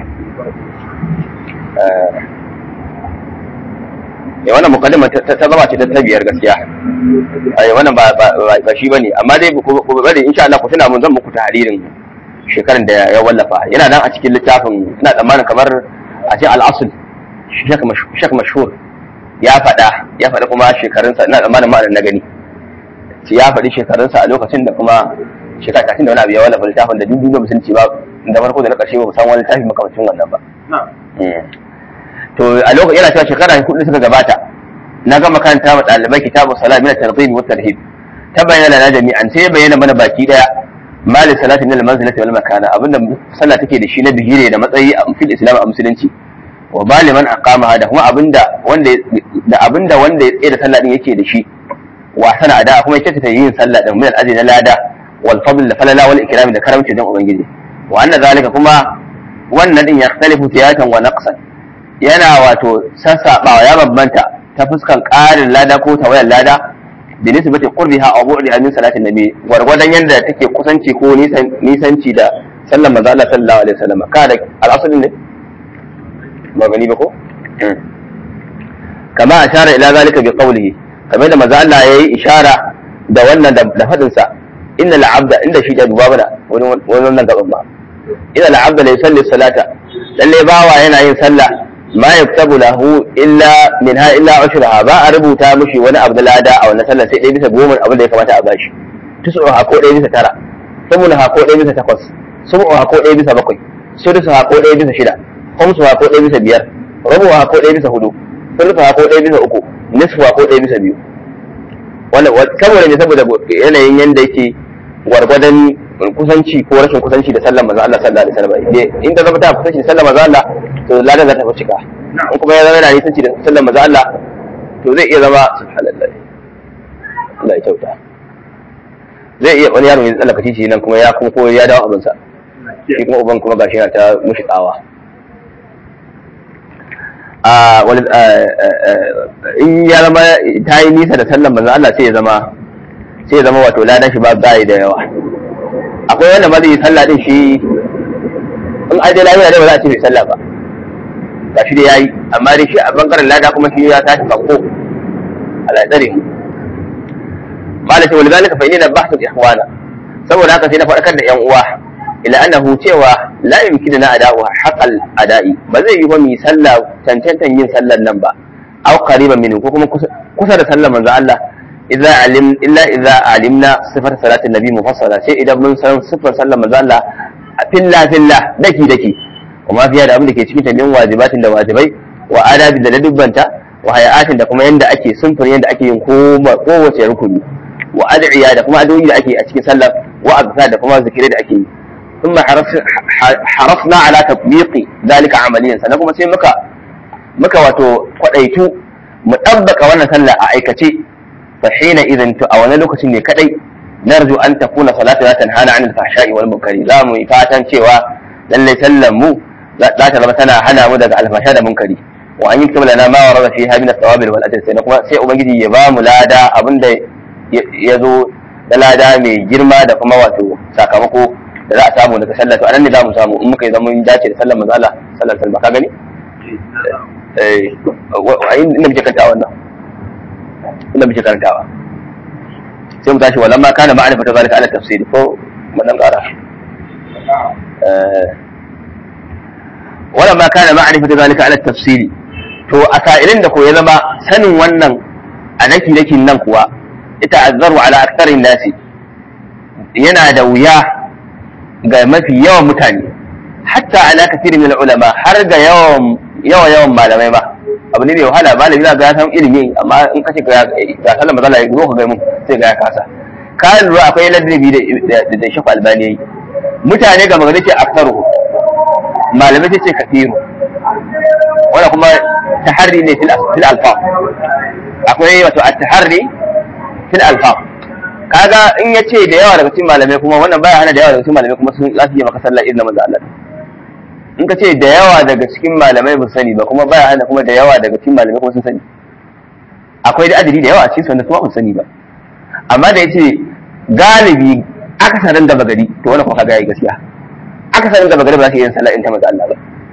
ya wannan mukaddama ta tsaba ce ta biyar gaskiya ai wannan ba ba shi bane amma dai ku bari insha Allah ku tuna mun zan muku tahririn shekaran da ya wallafa yana nan a cikin littafin ina tsammanin kamar a cikin al-asl shek mashhur ya faɗa ya faɗa kuma shekarunsa ina tsammanin ma'anar na gani ya faɗi shekarunsa a lokacin da kuma shekara tashin da wani abu ya wallafa littafin da duk duniya musulunci ba da farko da na ƙarshe ba mu san wani littafi makamacin wannan ba to a lokacin yana cewa shekara hudu suka gabata na ga makaranta wa ɗalibai kitabu salat min at-targhib wa at-tarhib ta bayyana na jami'an sai ya bayyana mana baki daya mali salati min al-manzilati wal makana abinda sallah take da shi na bigire da matsayi a fil islam a musulunci wa bali man aqama da kuma abinda wanda da abinda wanda ya tsaye da sallah din yake da shi wa sana ada kuma yake ta yin sallah din min al-ajri na lada wal fadl da falala wal ikram da karamci dan ubangiji wa anna zalika kuma wannan din yakhtalifu tiyatan wa naqsan yana wato sassabawa ya babbanta ta fuskan ƙarin lada ko tawayar lada da nisbati qurbiha aw bu'diha min salatin nabi gwargwadon yanda take kusanci ko nisan nisanci da sallar manzo Allah sallallahu alaihi wasallam ka da al-asl ne magani ba ko kama ashara ila zalika bi qawlihi kamar da manzo Allah yayi ishara da wannan da fadin sa innal abda inda shi da dubabana wani wannan gaban ba innal abda la yusalli salata lalle bawa yana yin sallah ma yaktabu lahu illa minha illa ushraha ba a rubuta mishi wani abu da lada a wannan sallah sai dai bisa goma abin da ya kamata a bashi tusu ha ko dai bisa tara samun ha ko dai bisa takwas subu ha ko dai bisa bakwai sudusu ha ko dai bisa shida khamsu ha ko dai bisa biyar rubu ha ko dai bisa hudu sulusu ha ko dai bisa uku nisfu ha ko dai bisa biyu wannan saboda ne saboda yanayin yanda yake gwargwadon kusanci ko rashin kusanci da sallar manzo Allah sallallahu alaihi wasallam in da zama ta kusanci da sallar manzo Allah to ladan za ta fi cika in kuma ya zama yana nisanci da sallar manzo Allah to zai iya zama subhanallah Allah ya kyauta zai iya wani yaro ya tsallaka titi nan kuma ya kuma ko ya dawo abin sa shi kuma uban kuma gashi yana ta mushi tsawa a wani in ya zama ta yi nisa da sallar manzo Allah sai ya zama sai ya zama wato ladan shi ba bai da yawa akwai wanda ma zai yi sallah din shi in aje lafiya dai ba za a ce bai sallah ba ga shi da yayi amma dai shi a bangaren lada kuma shi ya tashi banko Allah ya tsare malaka walidalika fa inna bahtu ikhwana saboda haka sai na faɗakar da yan uwa ila annahu cewa la yumkinuna ada'uha haqqal ada'i ba zai yi ba mu sallah tantantan yin sallar nan ba aw qariban minhu ko kuma kusa da sallar manzo Allah idza alim illa idza alimna sifat salatin nabi mufassala sai idan mun san sifar sallar manzo Allah filla filla daki daki kuma fiya da abin da ke cikin ta min wajibatin da wajibai wa adabi da ladubbanta wa hayatin da kuma yanda ake sunfur yanda ake yin kowace rukuni wa ad'iya da kuma addu'o'i da ake a cikin sallar wa azkar da kuma zikirai da ake yi thumma harafna ala tatbiqi dalika amaliyan sannan kuma sai muka muka wato kwadaitu mu dabbaka wannan sallah a aikace fa hina idan to a wannan lokacin ne kadai narju an takuna salatu la tanhana 'anil fahsha'i wal munkari za mu yi fatan cewa lalle sallan mu za ta zama tana hana mu daga alfasha da munkari wa an yuktab lana ma warada fiha min at-thawabil wal ajr sai kuma sai ubangiji ya ba mu lada abinda ya zo da lada mai girma da kuma wato sakamako da za a samu daga sallah to anan ne za mu samu in muka yi zaman dace da sallar manzo Allah sallallahu alaihi wasallam ka gani eh inda muke kantawa wannan inda muke karantawa sai mu tashi walamma kana ma'rifatu zalika ala tafsir ko mun dan kara eh walamma kana ma'rifatu zalika ala tafsir to a sa'ilin da ko ya zama sanin wannan a daki dakin nan kuwa ita azzaru ala aktharin nasi yana da wuya ga mafi yawan mutane hatta ala kathiri min ulama har ga yawan yawa yawan malamai ba abu ne mai wahala malami za ga ya san ilimi amma in kace ga ga sallan mazala ya zo ka ga mun sai ga ya kasa kan ruwa akwai ladabi da da shafa albani yayi mutane ga magana ce aktharu malamai ce kathiru wala kuma taharri ne fil fil alfaz akwai wato at-taharri fil alfaz kaga in yace da yawa daga cikin malamai kuma wannan baya hana da yawa daga cikin malamai kuma sun lafiya maka sallar irin manzo Allah in ka ce da yawa daga cikin malamai ba sani ba kuma baya hana kuma da yawa daga cikin malamai kuma sun sani akwai da adadi da yawa a cikin su wanda kuma ba sani ba amma da yace galibi akasarin da bagari to wannan kuma kaga yayi gaskiya akasarin da bagari ba za su yi sallar in ta manzo Allah ba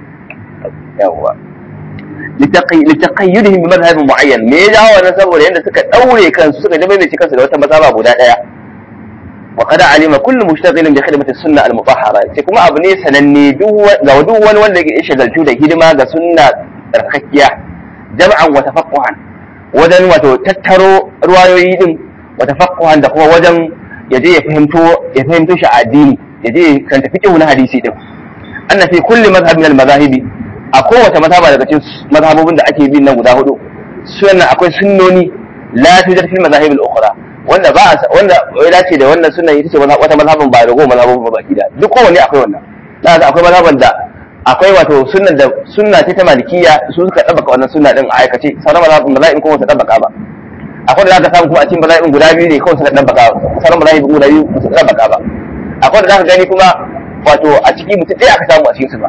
yawa litaqayyudihim bi madhhab mu'ayyan me ya jawo wannan saboda yanda suka daure kansu suka dabe mai kansu da wata mazhaba guda daya wa qad alima kullu mushtaghilin bi khidmati sunna al-mutahhara sai kuma abu ne sananne duk ga duk wani wanda yake shagaltu da hidima ga sunna tsarkakkiya jam'an wa tafaqquhan wajen wato tattaro ruwayoyi din wa tafaqquhan da kuma wajen yaje ya fahimto ya fahimto shi addini yaje kan tafi kihu na hadisi din anna fi kulli madhhab min al-madhahibi a kowace mazhaba daga cikin mazhabobin da ake bin nan guda hudu sunan akwai sunnoni la tujar fil mazahib al-ukhra wanda ba wanda ya dace da wannan sunna ita ce wata mazhabin ba da go mazhabin ba baki da duk kowanne akwai wannan dan akwai mazhaban da akwai wato sunnan da sunna ce ta malikiya su suka dabbaka wannan sunna din a aikace sauran mazhabin mazhabin kuma su dabbaka ba akwai da zaka samu kuma a cikin mazhabin guda biyu ne kawai suka dabbaka sauran mazhabin guda biyu su dabbaka ba akwai da zaka gani kuma wato a cikin mutum ɗaya aka samu a cikin su ba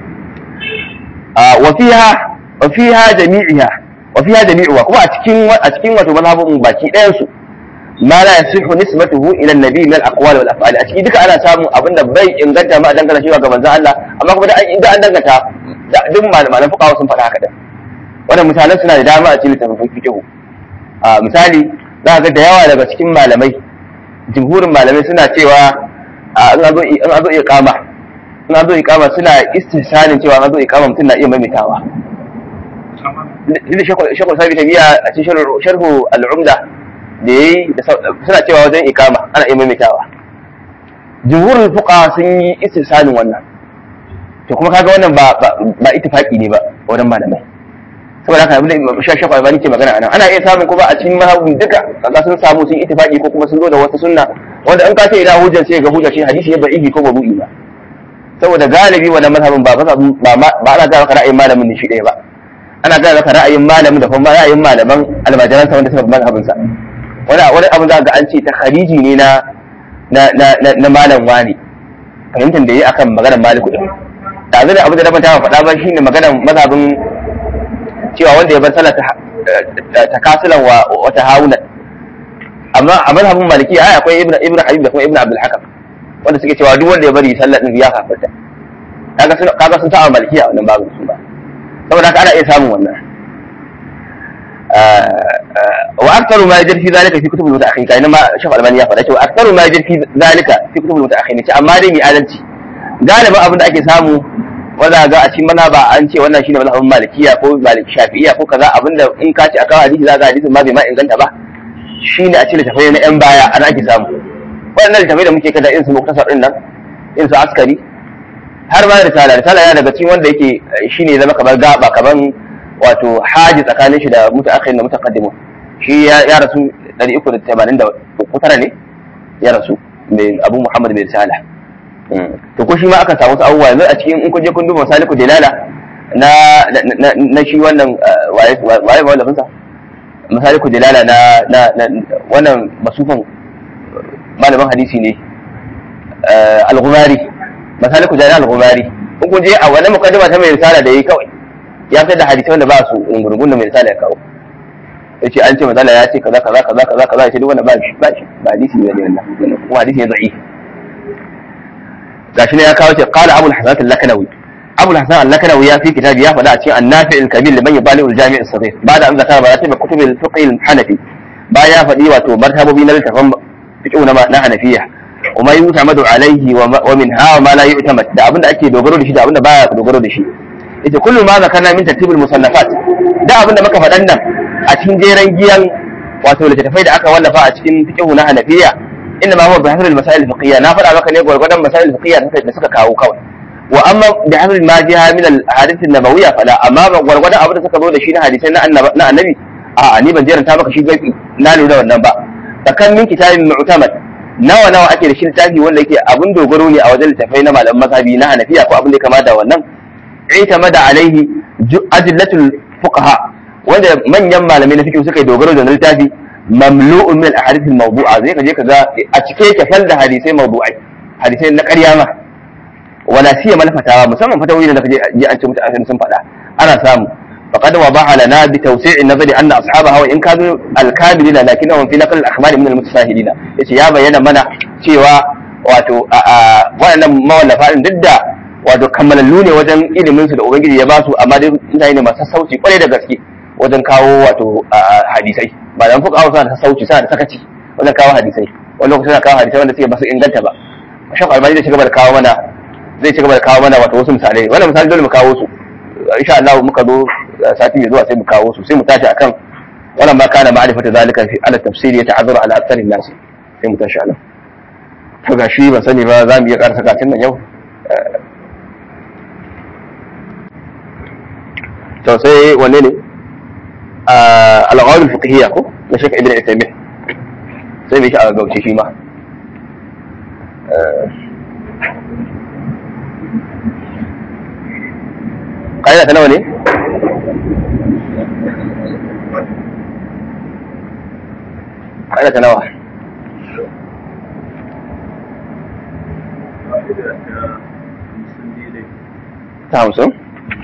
وفيها وفيها جميعها وفيها جميعها kuma a cikin a cikin wato mazhabun baki ɗayan su ma la yasihu nisbatuhu ila an-nabi min al-aqwal wal af'al a cikin duka ana samun abinda bai inganta ma dangana shi ga manzon Allah amma kuma da inda an danganta duk malaman fuqaha sun faɗa haka da wannan misalan suna da dama a cikin littafin fiqh a misali za ga da yawa daga cikin malamai jumhurin malamai suna cewa in azo in azo iqama in zo ikama suna istihsanin cewa an zo ikama mutum na iya maimaitawa. Inda shekul sabi ta biya a cikin sharhu al'umda da ya yi suna cewa wajen ikama ana iya maimaitawa. Jumhurin fuka sun yi istihsanin wannan. To kuma kaga wannan ba ba ittifaqi ne ba wajen malamai. Saboda haka abin da shekul albani ke magana anan ana iya samun kuma a cikin mazhabin duka kaga sun samu sun ittifaqi ko kuma sun zo da wata sunna wanda in ka ce ila hujjar sai ga hujjar shi hadisi ya ba ihi ko ba bu'i ba. saboda galibi wannan mazhabin ba ba ba ana ga maka ra'ayin malamin ne shi ɗaya ba ana ga maka ra'ayin malamin da kuma ra'ayin malaman almajiran sa wanda suka bi mazhabin sa wani wani abu za ga an ce ta khariji ne na na na na malam wani fahimtar da yi akan maganar maliku din da zai abu da rabanta ba faɗa ba shine maganar mazhabin cewa wanda ya bar sallah ta kasulan wa wata hauna amma a mazhabin maliki ai akwai ibnu ibnu habib da kuma ibnu abdul hakam wanda suke cewa duk wanda ya bari sallar din ya kafarta kaga sun kaga sun sa malikiya wannan babu su ba saboda haka ana iya samun wannan wa aktharu ma yajri fi zalika fi kutub al-mutaakhirin kai ma shaykh albani ya faɗa cewa aktharu ma yajri fi zalika fi kutub al-mutaakhirin ce amma dai mi adalci galibin abin da ake samu wanda ga a cikin mana ba an ce wannan shine mazhabin malikiya ko maliki shafi'iyya ko kaza abinda in ka ci akan hadisi za ka hadisin ma bai ma inganta ba shine a cikin tafai na yan baya ana ake samu wannan tafai da muke kada in su muktasar din nan in su askari har ma risala risala yana daga cikin wanda yake shine zama kamar gaba kaman wato haji tsakanin shi da mutaakhirin da mutaqaddimun shi ya rasu ɗari uku da tamanin da uku tara ne ya rasu mai Abu Muhammad mai risala to ko shi ma aka samu abubuwa yanzu a cikin in kun je kun duba Saliku Dalala na na shi wannan waye waye wallafin sa Masaliku Dalala na na wannan masufan malamin hadisi ne Al-Ghumari Masaliku Dalala Al-Ghumari in kun je a wannan mukaddima ta mai risala da yayi kawai ya sai da hadisi wanda ba su gurgun da mai risala ya kawo yace an ce mazala ya ce kaza kaza kaza kaza kaza yace duk wannan ba shi ba shi ba hadisi ne wannan kuma hadisi ne da'if gashi ne ya kawo ce qala Abu al-Hasan al-Laknawi Abu al-Hasan al-Laknawi ya fi kitabi ya faɗa a cikin an-Nafi' al-Kabir liman yubali al-Jami' as-Saghir ba'da an zakara maratib kutub al-fiqh al-Hanafi baya ya faɗi wato martabobi na littafin fiqh na na Hanafiya wa ma yu'tamadu alayhi wa minha wa ma la yu'tamad da abinda ake dogaro da shi da abinda baya dogaro da shi yace kullu ma zakarna min tartib al-musannafat da abinda muka faɗan nan a cikin jeren giyan wato littafai da aka wallafa a cikin fiqh na Hanafiya إنما هو بحسب المسائل الفقهية نافر على مكان يقول قدام مسائل الفقهية نسكا كاو كاو وأما بحسب ما جاء من الأحاديث النبوية فلا أما ورغدا أبدا سكا دو دشينا حديثنا نا النبي آه أني بنجيرن تابك شي غيبي نالو da wannan ba takan min kitabin mu'tamad nawa nawa ake da shi littafi wanda yake abun dogaro ne a wajen littafai na malaman mazhabi na Hanafiya ko abin da kama da wannan itamada alaihi ajillatul fuqaha wanda manyan malamai na fiqh suka yi dogaro da littafi mamlu'un min al-ahadith al-mawdu'a zai kaje kaga a cike yake fal da hadisai mawdu'ai hadisai na ƙarya ma wala siyama al-fatawa musamman fatawoyi da kaje ji an ce mutane sun faɗa ana samu faqad wadaha lana bi tawsi'i an-nazari anna ashabaha wa in kanu al-kamilina lakinnahum fi naql al-akhbar min al-mutasahilin yace ya bayyana mana cewa wato wannan mawallafa din duk da wato kammalallu ne wajen ilimin su da ubangiji ya ba su amma dai mutane ne masu sauci kwarai da gaske wajen kawo wato hadisai ba da fuka hausa da sauci sa da sakaci wajen kawo hadisai wani lokacin suna kawo hadisai wanda suke ba su inganta ba shakku albani zai ci gaba da kawo mana zai ci gaba da kawo mana wato wasu misalai wannan misali dole mu kawo su insha Allah muka zo sati mai zuwa sai mu kawo su sai mu tashi akan wannan ma kana ma'rifatu zalika fi ala tafsir ya ta'azzuru ala aktharin nas sai mu tashi anan to gashi ban sani ba za mu iya karasa katin nan yau to sai wanne ne al-qawaid al-fiqhiyya ko na Sheikh Ibn Uthaymeen sai bai shi a gauce shi ma ƙa'ida ta nawa ne? ƙa'ida ta nawa? ta hamsin?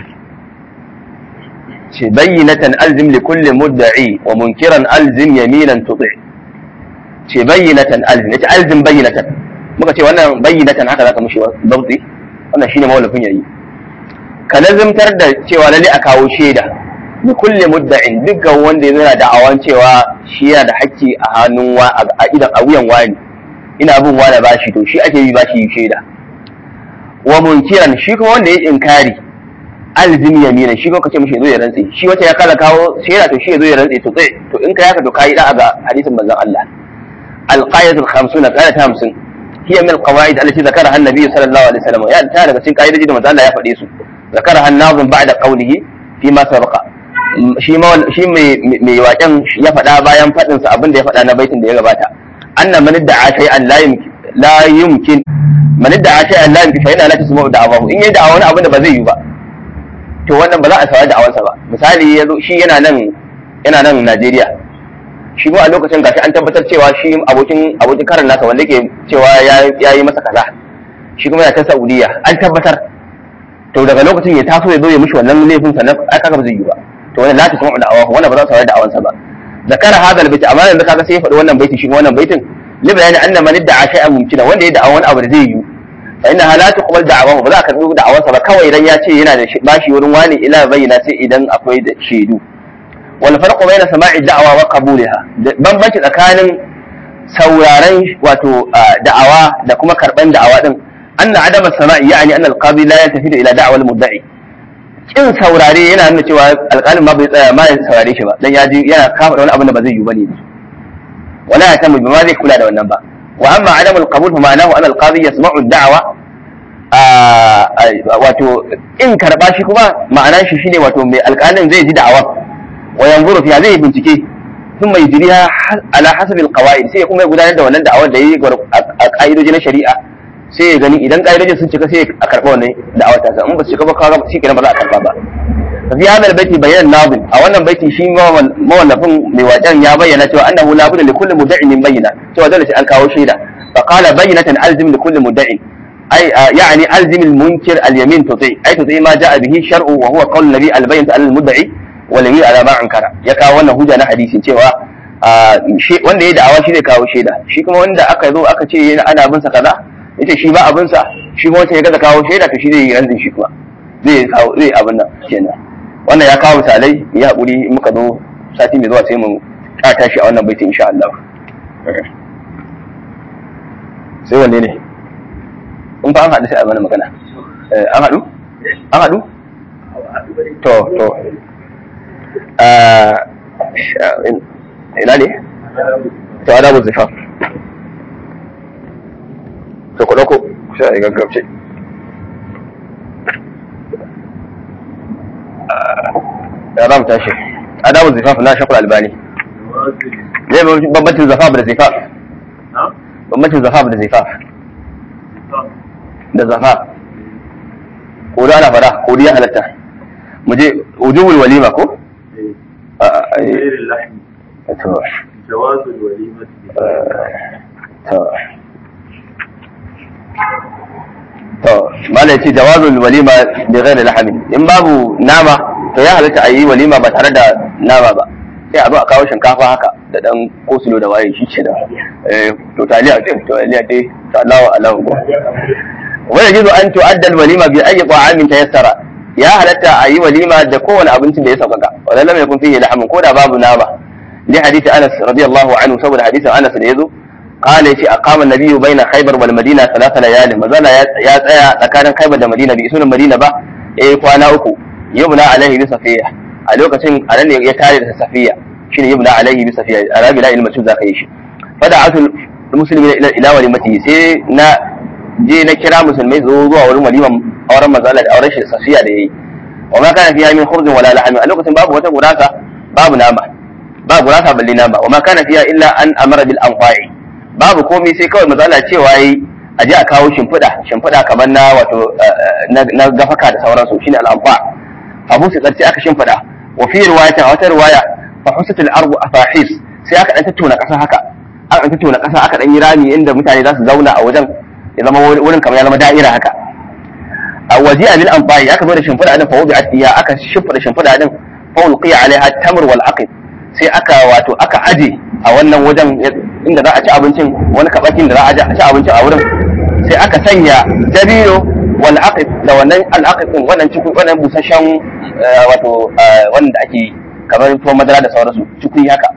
ce bayyinatan alzim li kulli mudda'i wa munkiran alzim yaminan tuti ce bayyinatan alzim yace alzim bayyinatan muka ce wannan bayyinatan haka zaka mushi dabti wannan shine mawlafin yayi ka lazimtar da cewa lalle a kawo shaida li kulli mudda'in dukkan wanda yana da'awan cewa shi yana da haƙƙi a hannun wa a idan a wuyan wani ina bin wani bashi to shi ake yi bashi shaida wa munkiran shi kuma wanda ya inkari alzim yamina shi ko kace mishi zo ya rantsi shi wata ya kala kawo shaida to shi ya zo ya rantsi to tsaye to in ka yaka to kai da ga hadisin manzon Allah al-qaidatu al-khamsuna qaidatu hamsin hiya min al-qawaid allati zakaraha an-nabi sallallahu alaihi wasallam ya ta daga cikin kaidoji da manzon Allah ya faɗe su zakaraha an-nazim ba'da qawlihi fi ma sabaqa shi ma shi mai waken ya faɗa bayan faɗin sa abin da ya faɗa na baitin da ya gabata anna man da'a shay'an la yumkin la yumkin man da'a shay'an la yumkin fa yana la tasma'u da'awahu in yayi da'a wani abin da ba zai yi ba to wannan ba za a saurari da'awansa ba misali yazo shi yana nan yana nan Najeriya shi ba a lokacin gashi an tabbatar cewa shi abokin abokin karan nasa wanda yake cewa ya yi masa kaza shi kuma yana ta Saudiya an tabbatar to daga lokacin ya taso ya zo ya mishi wannan laifin sa na aka ba zai yi ba to wannan la ta kuma da'awa wannan ba za a saurari da'awansa ba zakara hada albayt amma yanzu kaga sai ya faɗi wannan baitin shi wannan baitin li bayani anna man da'a shay'an mumkina wanda ya da'a wani abu da zai yi fa inna la tuqbal da'awahu ba za ka karbi da'awarsa ba kawai idan ya ce yana da bashi wurin wani ila bayyana sai idan akwai da shaidu wal farqu bayna sama'i da'wa wa qabulha bambanci tsakanin sauraron wato da'awa da kuma karban da'awa din anna adama as-sama'i yani anna al-qadi la yantafidu ila da'wa al-mudda'i kin saurare yana nuna cewa alƙalin ma bai tsaya ma ya saurare shi ba dan ya ji yana kafa wani abin da ba zai yi bane wala ya tamu bi ma zai kula da wannan ba wa amma adamu al-qabul fa ma'anahu anna al-qadi yasma'u ad-da'wa wato in karba shi kuma ma'anar shi shine wato mai alƙalin zai ji da'awa wa yanzuru fiha zai bincike ثم يجريها على حسب القواعد sai kuma ya gudanar da wannan da'awar da yayi a ka'idoji na shari'a sai ya gani idan ka'idojin sun cika sai a karba wannan da'awar ta in ba su cika ba kaga shi kenan ba za a karba ba fi hadal baiti bayan nazim a wannan baiti shi mawallafin mai wajen ya bayyana cewa annahu la budda li kulli mudda'i min bayyina cewa dole sai an kawo shaida fa qala bayyinatan alzim li kulli mudda'i ay yani alzim al munkir al yamin tuti ay tuti ma ja'a bihi shar'u wa huwa qawl nabi al bayyinatu al mudda'i walami ala ma ankara ya kawo wannan hujja na hadisin cewa wanda ya da'awa shi zai kawo shaida shi kuma wanda aka zo aka ce ana bin sa kaza yace shi ba abin sa shi kuma sai ya gaza kawo shaida to shi zai yi ranzin shi kuma zai kawo zai abin nan kenan wannan ya kawo misalai ya hakuri muka zo sati mai zuwa sai mu kata shi a wannan baiti insha Allah sai wanne ne in ba an haɗu sai a mana magana an haɗu an haɗu to to ina ne? to adabu zifaf to ku ɗauko sha a gaggabce ya za mu tashi adabu zifaf na shakul albani zai bambancin zafaf da zifaf bambancin zafaf da zifaf da zafaf ko da ana fada ko da ya halatta mu je wujubul walima ko غير اللحم جواز الوليمة to mala yace jawazul walima bi ghairi lahmi in babu nama to ya halatta ayi walima ba tare da nama ba sai a zo a kawo shinkafa haka da dan kosulo da waye shi ce da eh to taliya din to taliya dai sallahu alaihi wa yajidu an tu'adda al walima bi ayyi ta'amin tayassara ya halatta a yi walima da kowane abincin da ya sauƙaƙa wanda lam yakun fihi lahmun ko da babu nama li hadisi Anas radiyallahu anhu saboda hadisin Anas da yazo qala yace aqama an-nabiyyu baina Khaybar wal Madina thalatha layal mazala ya tsaya tsakanin Khaybar da Madina bi sunan Madina ba eh kwana uku yubna alaihi bi safiya a lokacin anan ne ya tare da safiya shine yubna alaihi bi safiya arabi la ilmu zaka yi shi fada'atul muslimina ila ila walimati sai na je na kira musulmai zo zuwa wurin waliman auren mazala da auren shi safiya da yayi wa ma kana fiha min khubzin wala lahmi a lokacin babu wata gurasa babu nama ba gurasa balle nama wa ma kana fiha illa an amara bil anqa'i babu komai sai kawai mazala cewa yayi a je a kawo shimfida shimfida kamar na wato na gafaka da sauransu shine al anqa abu sai tsarci aka shimfida wa fi riwayata wata riwaya fa husat al ardu afahis sai aka dan tattauna kasa haka aka dan tattauna kasa aka dan yi rami inda mutane za su zauna a wajen ya zama wurin kamar ya zama da'ira haka a waje a bil anfa'i aka zo da shimfiɗa din fa wubi atiya aka shimfiɗa shimfiɗa din fa ulqiya alaiha tamr wal aqid sai aka wato aka aje a wannan wajen inda za a ci abincin wani kabakin da za a ci abincin a wurin sai aka sanya dabino wal aqid da wannan al aqid din wannan cikin wannan busasshen wato wanda ake kamar tuwon madara da sauransu cikin haka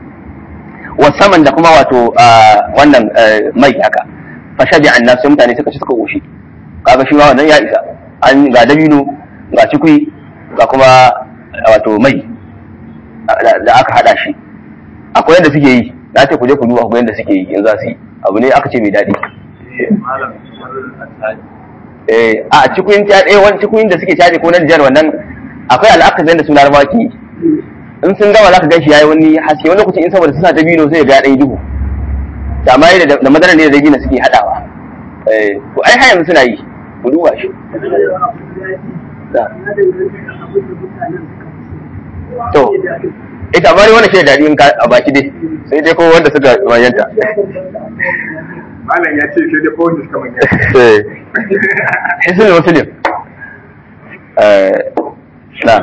wasaman da kuma wato wannan mai haka fashabi annas sai mutane suka ci suka goshi kaga shi ma wannan ya isa an ga dabino ga cikui ga kuma wato mai da aka hada shi akwai yadda suke yi na ce ku je ku duba akwai yadda suke yi in za su yi abu ne aka ce mai daɗi eh a cikuyin ta eh wani cikuyin da suke caje ko na Nijar wannan akwai al'akazin da sunar maki in sun gama zaka ganshi yayi wani haske wani lokacin in saboda suna dabino sai ga dai duhu amma da da madara ne da dabino suke hadawa eh to ai har yanzu suna yi ku duba shi to ita bari wannan shi da dadi in ka a baki dai sai dai ko wanda suka wayanta malam ya ce sai dai ko wanda suka manya eh hisul muslim eh na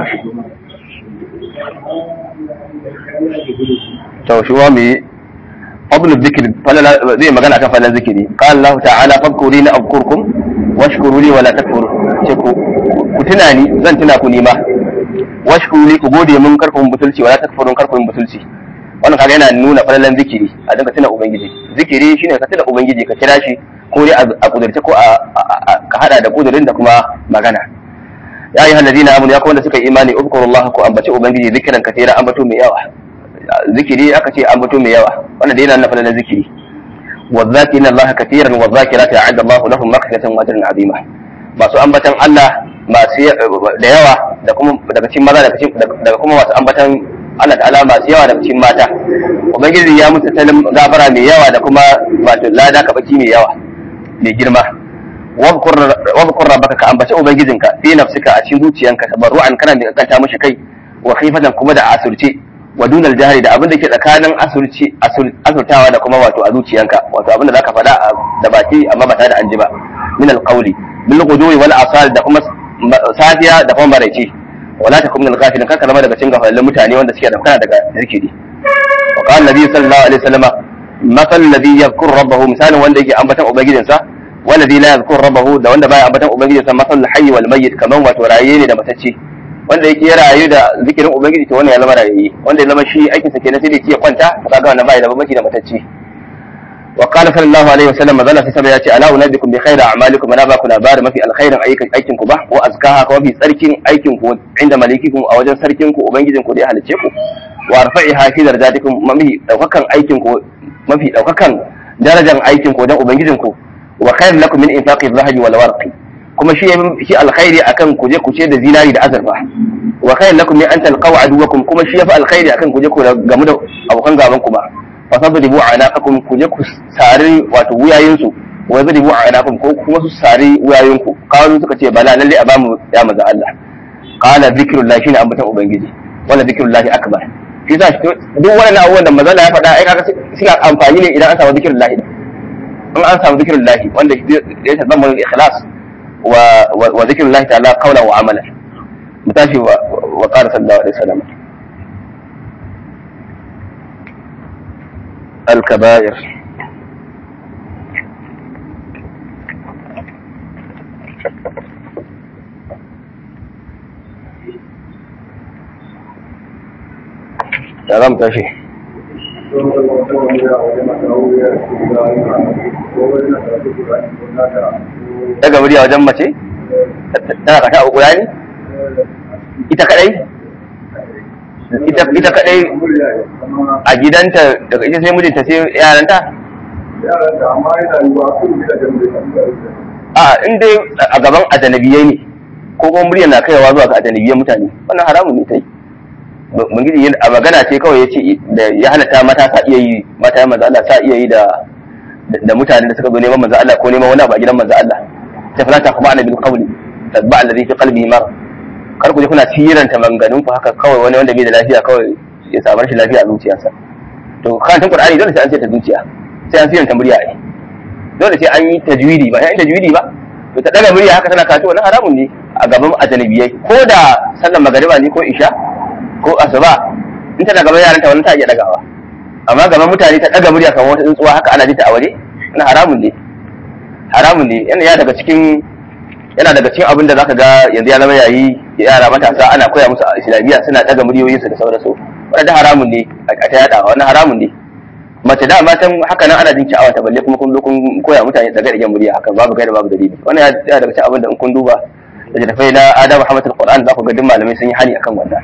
to shi wa mi fadlu dhikr falala zai magana akan falalan zikiri qala Allah ta'ala fadkuruni azkurkum washkuru li wala takfuru ce ku ku tuna ni zan tuna ku nima washkuru li ku gode mun karkun butulci wala takfurun karkun butulci wannan kaga yana nuna falalan zikiri a dinka tuna ubangiji zikiri shine ka tuna ubangiji ka kira shi ko dai a kudurce ko a hada da kudurin da kuma magana. Ya ayyuhal ladina amanu ya wanda suka imani uzkurullaha ku ambaci ubangiji zikran katira ambato mai yawa. Zikiri aka ce ambato mai yawa wannan dai yana nufin da zikiri. والذاكرين الله كثيرا والذاكرات أعد الله لهم مغفرة وأجرا عظيما. masu ambatan Allah masu da yawa da kuma daga cikin maza daga kuma masu ambatan Allah ta'ala masu yawa daga cikin mata. Ubangiji ya mutu talin gafara mai yawa da kuma wato lada ka baki mai yawa mai girma. Wadhkur rabbaka ka ambaci ubangijinka fi nafsika a cikin zuciyanka tabarru'an kana mai kanta mishi kai wa khifatan kuma da asurce wa dunal jahri da abin da ke tsakanin asurci asurtawa da kuma wato a zuciyanka wato abin da zaka faɗa da baki amma ba tare da an ji ba min alqawli bil ghudwi wal asal da kuma safiya da kuma maraice wala takum min al-ghafilin kaka zama daga cikin gafalallen mutane wanda suke da kana daga zikiri wa qala nabi sallallahu alaihi wasallam masal ladhi yadhkuru rabbahu misalin wanda yake ambatan ubangijinsa walladhi la yadhkuru rabbahu da wanda baya ambatan ubangijinsa masal hayy wal mayyit kaman wato raye ne da matacce wanda yake ya rayu da zikirin ubangiji to wannan ya zama rayayi wanda ya zama shi aikin sa kenan sai da ya kwanta kaga wannan bai da bambanci da matacce wa qala sallallahu alaihi wasallam mazalla sai sabai ya ce ala unabbikum bi khairi a'malikum ana ba ku labarin mafi alkhairin aikin ku ba wa azkaha ka mafi tsarkin aikin ku inda malikikum a wajen sarkin ku ubangijin ku da ya halice ku wa arfa'iha fi darajatikum mafi daukakan aikin ku mafi daukakan darajar aikin ku dan ubangijin ku wa khairun lakum min infaqi dhahabi wal warqi kuma shi shi alkhairi akan kuje kuce da zinari da azurfa wa khairun lakum min an talqaw aduwakum kuma shi yafi alkhairi akan kuje ku gamu da abokan gaban ku ba fa sadribu anaqakum kuje ku sari wato wuyayin su wa zadribu anaqakum ko kuma su sari wuyayin ku kawo suka ce bala lalle a bamu ya maza Allah qala zikrullahi shine ambatan ubangiji wala zikrullahi akbar shi sa duk wannan abubuwan da manzo ya faɗa ai kaga suna amfani ne idan an samu zikrullahi in an samu zikrullahi wanda ya tabbata ikhlas وذكر الله تعالى قولا وعملا متاشي وقال صلى الله عليه وسلم الكبائر يا رب متاشي daga murya wajen mace tana kata uku ne ita kadai ita ita kadai a gidanta daga ita sai mijinta sai yaranta yaranta amma yana yiwa kun da a in dai a gaban ajanabiyai ne ko kuma murya na kaiwa zuwa ga ajanabiyan mutane wannan haramun ne tai mun gidi a magana ce kawai yace da ya halatta mata sa iya yi mata manzo Allah sa iya yi da da mutane da suka zo neman manzo Allah ko neman wani abu a gidan manzo Allah sai fa ta kuma bil qawli tabba alladhi fi qalbihi mar kar ku je kuna siranta manganun ku haka kawai wani wanda bai da lafiya kawai ya samu rashin lafiya a zuciyarsa to kan Qur'ani dole sai an ce ta zuciya sai an siranta murya ai dole sai an yi tajwidi ba sai an tajwidi ba to ta daga murya haka tana kato wannan haramun ne a gaban ajanibiyai ko da sallar magariba ne ko isha ko asuba in tana gaban yaranta wannan ta iya dagawa amma gaban mutane ta daga murya kamar wata tsuntsuwa haka ana jinta a waje ina haramun ne haramun ne yana ya daga cikin yana daga cikin abin da zaka ga yanzu ya zama yayi yara matasa ana koya musu a islamiyya suna daga muryoyinsu da sauransu wannan haramun ne a ta yada wannan haramun ne mace da matan haka nan ana jin sha'awa ta balle kuma kun zo kun koya mutane daga daga murya haka babu gaira babu dalili wannan ya daga cikin abin da in kun duba da tafai na Adam Muhammad al-Qur'an za ku ga duk malamai sun yi hani akan wannan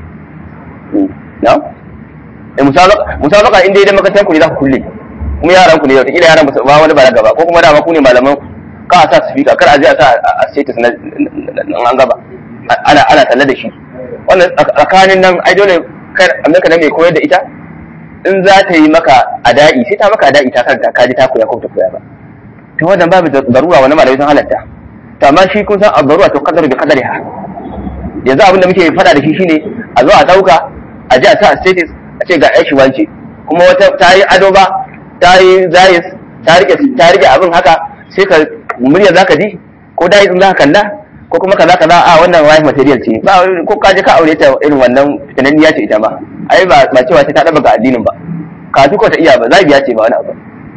na eh musabaka musabaka inda idan makarantar ku ne za ku kulle kuma yaran ku ne wata kila yaran ba wani balaga ba ko kuma dama ku ne malaman ka sa speaker kar a je a sa a status na an gaba ana ana talle da shi wannan tsakanin nan ai dole kar Amerika da mai koyar da ita in za ta yi maka ada'i sai ta maka ada'i ta kanta ka ji ta koya ko ta koya ba to wannan babu darura wani malami sun halatta to amma shi kun san ad-darura to qadaru bi qadariha yanzu abin da muke fada da shi shine a zo a dauka a ji a sa status a ce ga aishi wance kuma wata ta yi ado ba ta yi zayis ta rike ta rike abin haka sai ka murya zaka ji ko dai in zaka kalla ko kuma kaza kaza a wannan wife material ce ba ko ka je ka aure ta irin wannan tunaniya ce ita ma ai ba ba cewa ta daba ga addinin ba ka ko ta iya ba zai biya ce ba wani abu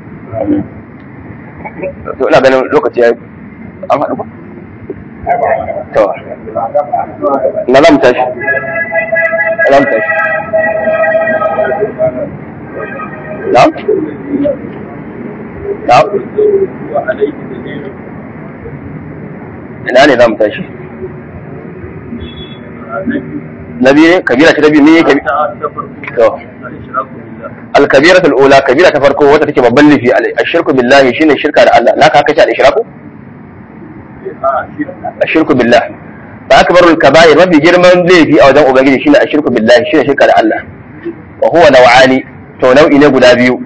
to ina ganin lokaci an haɗu ba to na zamu tashi na zamu tashi na na ina ne za mu tashi na biyu kabira ta biyu ne kabira to al-kabira al-ula kabira ta farko wata take babban laifi al-shirku billahi shine shirka da Allah naka haka ce al-ishraku al-shirku billahi ba akbarul kaba'ir mafi girman laifi a wajen ubangiji shine al-shirku billahi shine shirka da Allah wa huwa naw'ani to nau'i ne guda biyu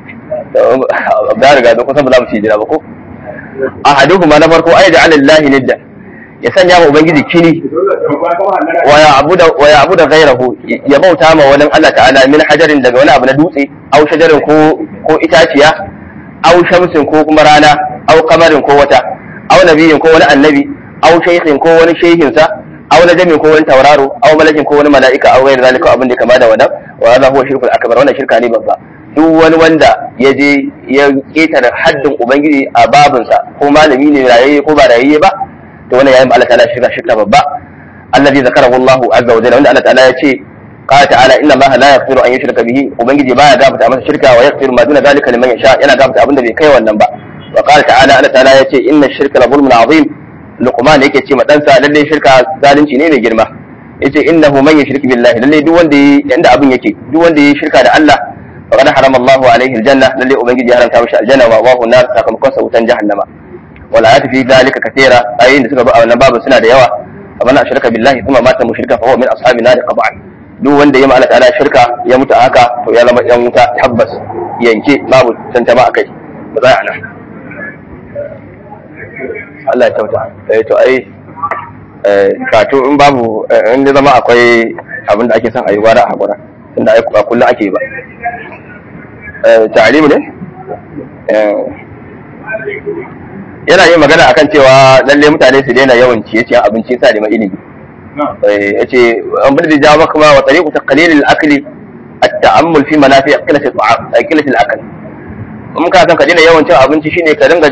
da riga da kusan ba za mu ci jira ba ko ahaduhuma na farko ay ja'ala lillahi nidda ya sanya wa ubangiji kini wa ya'budu wa ya'budu ghayrahu ya bauta ma wani Allah ta'ala min hajarin daga wani abu na dutse aw shajarin ko ko itaciya aw shamsin ko kuma rana aw kamarin ko wata aw nabiyin ko wani annabi aw shaykhin ko wani shehin sa aw najamin ko wani tauraro aw malakin ko wani mala'ika aw ghayr zalika abin da kama da wannan wa hadha huwa shirkul akbar wannan shirka ne babba duk wani wanda ya je ya ketare haddin ubangiji a babinsa ko malami ne rayayye ko ba rayayye ba to wannan yayin Allah ta'ala shirka shirka babba alladhi zakarahu Allah azza wa jalla wanda Allah ta'ala ya ce qala ta'ala inna Allah la yaghfiru an yushraka bihi ubangiji baya gafarta masa shirka wa yaghfiru ma duna zalika liman yasha yana gafarta abinda bai kai wannan ba wa qala ta'ala Allah ta'ala ya ce inna ash-shirka la zulmun azim luqman yake ce ma dansa lalle shirka zalunci ne mai girma yace innahu man yushrik billahi lalle duk wanda yanda abin yake duk wanda yayi shirka da Allah faqad harama Allahu alaihi aljanna lalle ubangiji ya haramta mishi aljanna wa wahu nar sakamakon sa wutan jahannama wala ayatu fi zalika kathira ayin da suka ba wannan babu suna da yawa amma shirka billahi kuma mata mushrika fa huwa min ashabin nar qat'an duk wanda ya ma Allah ta'ala shirka ya mutu haka to ya zama yan wuta tabbas yanke babu tantama akai ba za a nan Allah ya tauta eh to ai eh kato in babu in da zama akwai abin da ake son ayi wara a hakura tunda ai kullun ake ba eh ta'limu ne eh yana yin magana akan cewa lalle mutane su daina yawan ciye-ciyen abinci sa da mai ilimi eh yace an bada da jawa kuma wa tariqu taqlil al-akli at-ta'ammul fi manafi' qillat al-ta'am qillat al-akl mun ka san ka daina yawan cin abinci shine ka dinga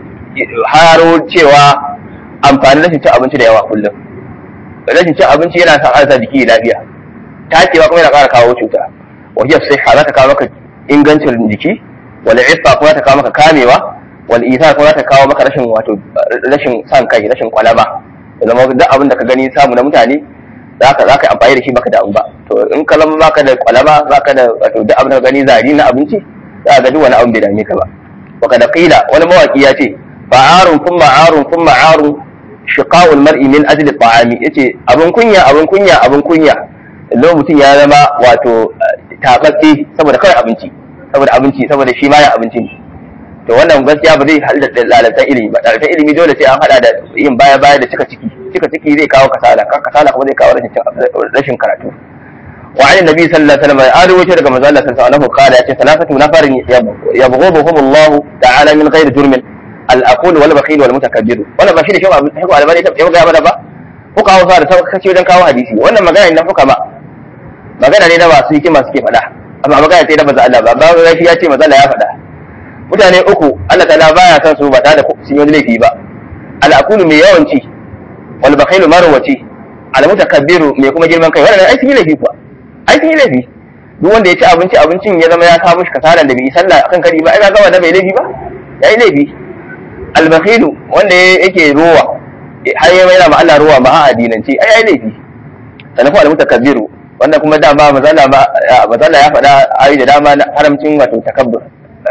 haro cewa amfani rashin cin abinci da yawa kullum rashin cin abinci yana sa arza jiki lafiya takewa kuma yana ƙara kawo cuta wa hiya sihha za ta kawo maka ingancin jiki wal iffa kuma ta kawo maka kamewa wal isa kuma za ta kawo maka rashin wato rashin san kai rashin kwalaba zama duk abin da ka gani samu na mutane zaka zaka amfani da shi baka da ba to in ka zama baka da kwalaba baka da wato duk abin da ka gani zari na abinci za ka ga duk wani abin bai dame ka ba wa kada qila wani mawaki ya ce fa'arun thumma arun thumma arun shiqa'ul mar'i min ajli ta'ami yace abun kunya abun kunya abun kunya idan mutum ya zama wato tababbe saboda kawai abinci saboda abinci saboda shi ma ya abinci to wannan gaskiya ba zai halda lalatan ilimi ba lalatan ilimi dole sai an hada da yin baya baya da cika ciki cika ciki zai kawo kasala kasala kuma zai kawo rashin rashin karatu wa ali nabi sallallahu alaihi wasallam an rawaito daga manzo Allah sallallahu alaihi wasallam qala yace salatu nafarin yabghuduhum Allah ta'ala min ghairi jurmin al-aqul wal bakhil wal mutakabbir wannan ba shi da shi ba ko albani ta ga mana ba ko kawo sa da ta kace dan kawo hadisi wannan magana ne na fuka ba magana ne da masu hikima suke faɗa amma magana ce da manzo Allah ba ba gashi ya ce manzo Allah ya faɗa mutane uku Allah ta'ala baya san su ba tare da sun yi laifi ba al-aqul mai yawanci wal bakhil marwaci al mutakabbiru mai kuma girman kai wannan ai sun yi laifi kuwa ai sun yi laifi duk wanda ya ci abinci abincin ya zama ya samu shi kasalan da bai yi sallah akan kari ba ai ga wanda bai laifi ba yayi laifi al-bakhilu wanda yake ruwa har yayi yana ma Allah ruwa ba a addinance ai ai laifi sanafu al-mutakabbiru wanda kuma dama mazalla ba mazalla ya faɗa ayi da dama na haramcin wato takabbur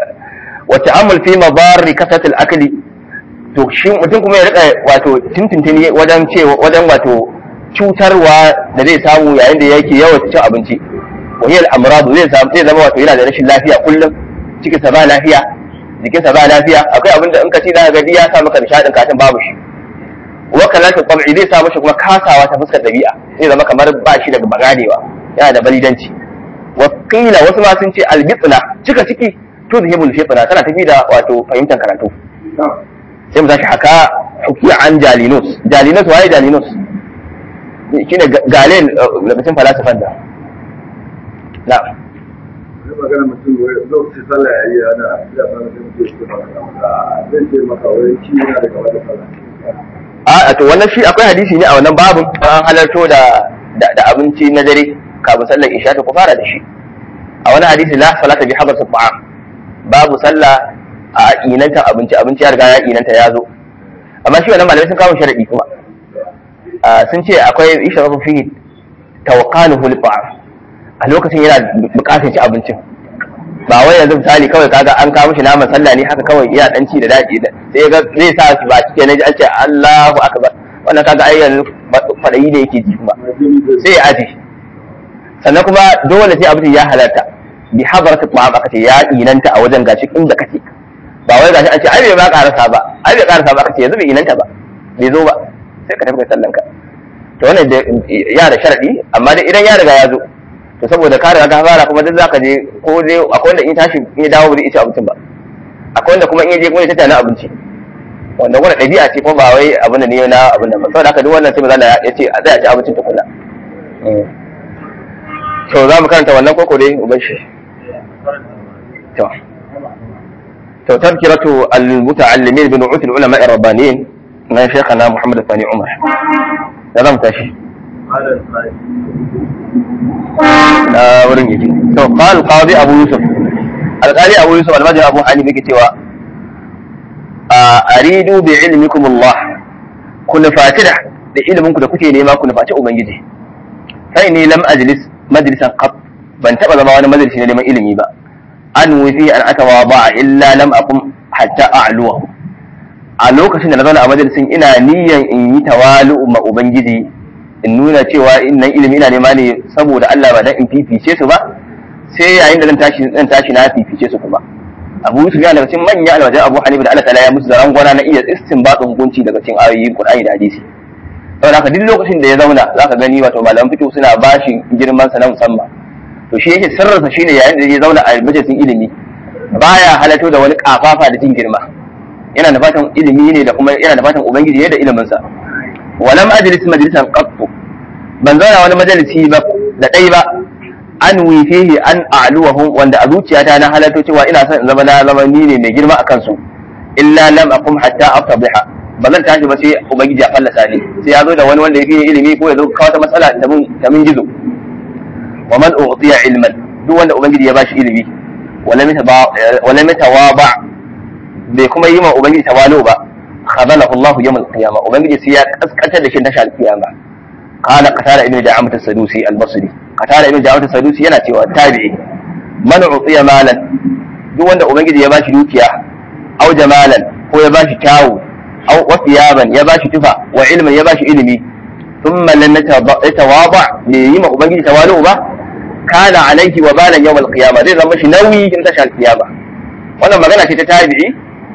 wa ta'ammul fi madarri kasat al-akli to shi mutum kuma ya rika wato tintintini wajen cewa wajen wato cutarwa da zai samu yayin da yake yawan cin abinci wahiyar amradu zai samu zai zama wato yana da rashin lafiya kullum cikin sa ba lafiya jikin sa ba lafiya akwai abin da in ka ci da gadi ya sa maka nishadin katin babu shi wa kalatu tab'i zai samu shi kuma kasawa ta fuskar dabi'a zai zama kamar ba shi daga bagadewa yana da balidanci wa qila wasu ma sun ce albitna cika ciki tuzhibul fitna tana tafi da wato fahimtar karatu sai mu tashi haka hukiya an jalinus jalinus waye jalinus shine galen lokacin falasifan da na'am sai magana mutum lokacin sallah yayi ana da sanin da mutum ke maka zan ce maka wai shi yana da gaba da sallah a to wannan shi akwai hadisi ne a wannan babin an halarto da da abinci na dare kafin sallar isha ta ku fara da shi a wani hadisi la salata bi habar ta'am babu sallah a inanta abinci abinci ya riga ya inanta ya zo amma shi wannan malamai sun kawo sharadi kuma sun ce akwai isharafu fi tawqanuhu lil-ta'am a lokacin yana bukatar ci abincin ba wai yanzu misali kawai kaga an kawo shi naman sallah ne haka kawai iya dan ci da daɗi sai ga zai sa shi ba cike ne an ce Allahu akbar wannan kaga ai yanzu fadayi da yake ji kuma sai ya aje sannan kuma dole sai abincin ya halarta bi hadaratu ta'am aka ce ya inanta a wajen gashi inda kake ba wai gashi an ce ai bai ba karasa ba ai bai karasa ba aka ce yanzu bai inanta ba bai zo ba sai ka tafi sallan ka to wannan ya da sharadi amma dai idan ya riga ya zo to saboda ka riga ka fara kuma duk zaka je ko dai akwai wanda in tashi in ya dawo ba zai ci abincin ba akwai wanda kuma in ya je kuma ya tana abinci wanda wannan dabi'a ce kuma ba wai abin da ne na abin da ba saboda haka duk wannan sai maza ya ce a tsaya ci abincin tukuna to za mu karanta wannan koko dai uban shi to to tazkiratu al-muta'allimin bi nu'ut al-ulama ar-rabbaniyin na shaykhana Muhammad Sani Umar da zamu tashi na wurin yake to qal qadi Abu Yusuf al-qadi Abu Yusuf al-majid Abu Hanif yake cewa aridu bi ilmikum Allah kun fatida da ilmin ku da kuke nema ku nufaci ubangiji sai ni lam ajlis majlisan qat ban taba zama wani majalisi ne neman ilimi ba an wufi an atawaba illa lam aqum hatta a'luwa a lokacin da na zauna a majalisin ina niyyar in yi tawalu ma ubangiji in nuna cewa innan ilimi ina nema ne saboda Allah ba dan in fifice su ba sai yayin da zan tashi zan tashi na fifice su kuma Abu Yusuf yana daga cikin manyan alwajan Abu Hanifa da Allah ta'ala ya musu zaran gwana na iya istinbatun hukunci daga cikin ayoyin Qur'ani da hadisi saboda haka duk lokacin da ya zauna zaka gani wato malaman fiqh suna bashi girman sa na musamman to shi yake sirrinsa shine yayin da ya zauna a majalisin ilimi baya halato da wani kafafa da jin girma yana da fatan ilimi ne da kuma yana da fatan ubangiji ne da ilimin sa walam ajlis majlisan qattu ban zauna wani majalisi ba da dai ba an wifihi an a'luwahum wanda a zuciyata na halato cewa ina son in zama na zama ni ne mai girma akan su illa lam aqum hatta aftabiha ba zan tashi ba sai ubangiji ya fallasa ni sai ya zo da wani wanda ya fi ilimi ko ya zo kawo ta matsala ta mun ta mun gizo wa man u'tiya ilman duk wanda ubangiji ya bashi ilimi wala mata wala mata bai kuma yi ma ubangiji tawalu ba khadalahu Allah yawm al-qiyamah ubangiji sai ya kaskantar da shi ta shal qiyama qala qatala ibn da'amat as-sadusi al-basri qatala ibn da'amat as-sadusi yana cewa tabi'i man u'tiya malan duk wanda ubangiji ya bashi dukiya au jamalan ko ya bashi kyawu au wasiyaban ya bashi tufa wa ilman ya bashi ilimi thumma lam yatawaba ne yi ma ubangiji tawalu ba kana alaihi wa balan yawm al-qiyamah zai zama shi nauyi in ta shal qiyama wannan magana ce ta tabi'i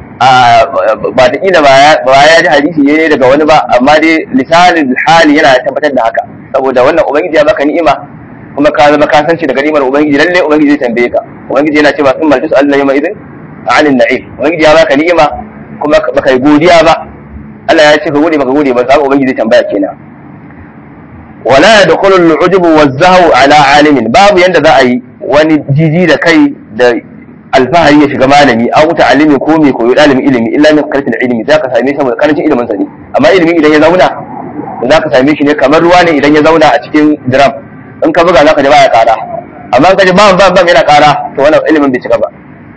ba ta kila ba ya ji hadisi ne daga wani ba amma dai lisanin hali yana tabbatar da haka saboda wannan ubangiji ya baka ni'ima kuma ka zama ka san shi daga ni'imar ubangiji lalle ubangiji zai tambaye ka ubangiji yana cewa sun maltu Allah yawma idin anin na'im ubangiji ya baka ni'ima kuma baka yi godiya ba Allah ya ce ka gode baka gode ba sai ubangiji zai tambaya kenan wala yadkhulu al-ujub waz-zahwu ala alimin babu yanda za a yi wani jiji da kai da alfahari ya shiga malami an wuta alimi ko mai koyo dalibin ilimi illa min karfin ilimi za ka same shi saboda karancin ilimin sa ne amma ilimi idan ya zauna za ka same shi ne kamar ruwa ne idan ya zauna a cikin drum in ka buga za ka ji baya kara amma in ka ji bam bam bam yana kara to wannan ilimin bai cika ba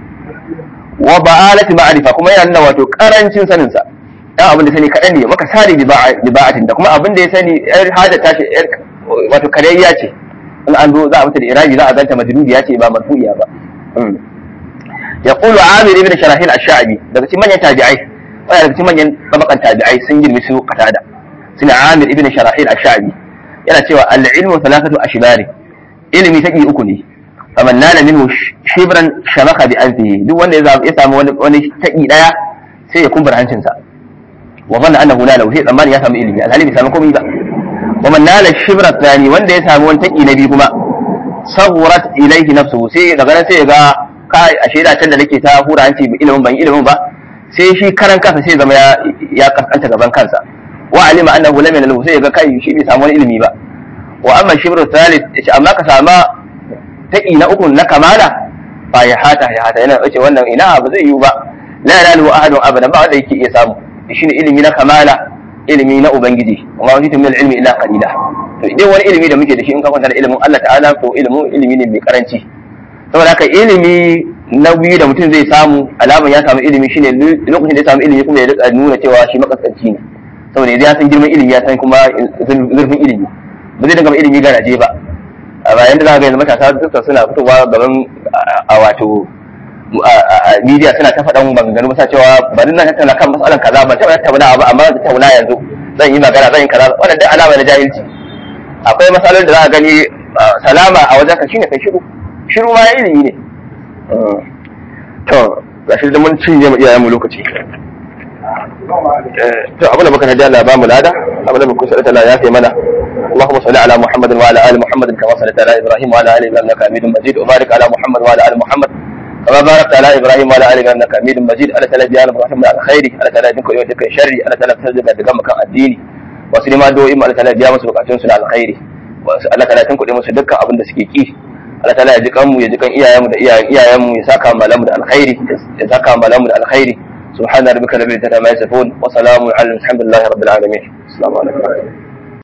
wa ba'alati ma'rifa kuma yana nuna wato karancin sanin sa dan abin da sani kadan ne maka sari bi ba'atin da kuma abin da ya sani yar hada tashi yar wato karayya ce in an zo za a mutu da irabi za a ganta majrudiya ce ba marfu'iya ba يقول عامر ابن شراحيل الشعبي daga cikin manyan tabi'ai wanda daga cikin manyan tabakan tabi'ai sun girmi su qatada suna Amir ibn Sharahil al-Sha'bi yana cewa al-ilmu thalathatu ashbari ilmi taki uku ne faman nala minhu shibran shamaka bi anfihi duk wanda ya samu wani wani taki daya sai ya kumbura hancin sa wa zanna annahu la lahu sai tsammani ya samu ilimi alhali bai samu komai ba wa man nala shibra thani wanda ya samu wani taki na biyu kuma saghrat ilayhi nafsuhu sai daga nan sai ya ga kai a shaida can da nake ta hura hanci ilimin ban ilimin ba sai shi karan kansa sai zama ya ya kaskanta gaban kansa wa alima annahu lam yanal sai ga kai shi bai samu wani ilimi ba wa amma shibru thalith yace amma ka sama taki na uku na kamala fa ya hata ya hata yana yace wannan ina ba zai yi ba la yanalu ahadun abadan ba wanda yake iya samu shine ilimi na kamala ilimi na ubangiji wa ma utitu min ilmi illa qalila to idan wani ilimi da muke da shi in ka kwanta da ilimin Allah ta'ala to ilimin ilimi ne mai karanci saboda haka ilimi na biyu da mutum zai samu alaman ya samu ilimi shine lokacin da ya samu ilimi kuma ya rika nuna cewa shi makaskanci ne saboda idan ya san girman ilimi ya san kuma zurfin ilimi ba zai dinga ilimi garaje ba a bayan da za ka ga yanzu matasa dukkan suna fitowa gaban a wato a media suna ta faɗan maganganu masa cewa bari na tattauna kan matsalan kaza ba taɓa tattauna ba amma da tattauna yanzu zan yi magana zan yi kaza wannan duk alama na jahilci akwai matsalolin da za ka gani salama a wajen ka shine kai shiru shiru ma ilimi ne to ga shi da mun cinye mu iyayen mu lokaci to abin da muka hadi Allah ba mu lada abin da muka kusa Allah ya kai mana اللهم صل على محمد وعلى ال محمد كما صليت على ابراهيم وعلى ال ابراهيم انك حميد مجيد وبارك على محمد وعلى ال محمد كما باركت على ابراهيم وعلى ال ابراهيم انك حميد مجيد الا تعالى بيان ابراهيم على خير الا تعالى دينك يو دك شر الا تعالى تسجد daga makan addini wasu ne ma do'i ma Allah ta'ala biya musu bukatun su na alkhairi wasu Allah ta'ala tun kuɗe musu dukkan abin da suke ki Allah ta'ala ya ji kanmu ya ji kan iyayenmu da iyayen iyayenmu ya saka malamu da alkhairi ya saka malamu da alkhairi subhana rabbika rabbil izzati amma yasifun wa salamun alal hamdulillahi rabbil alamin assalamu alaikum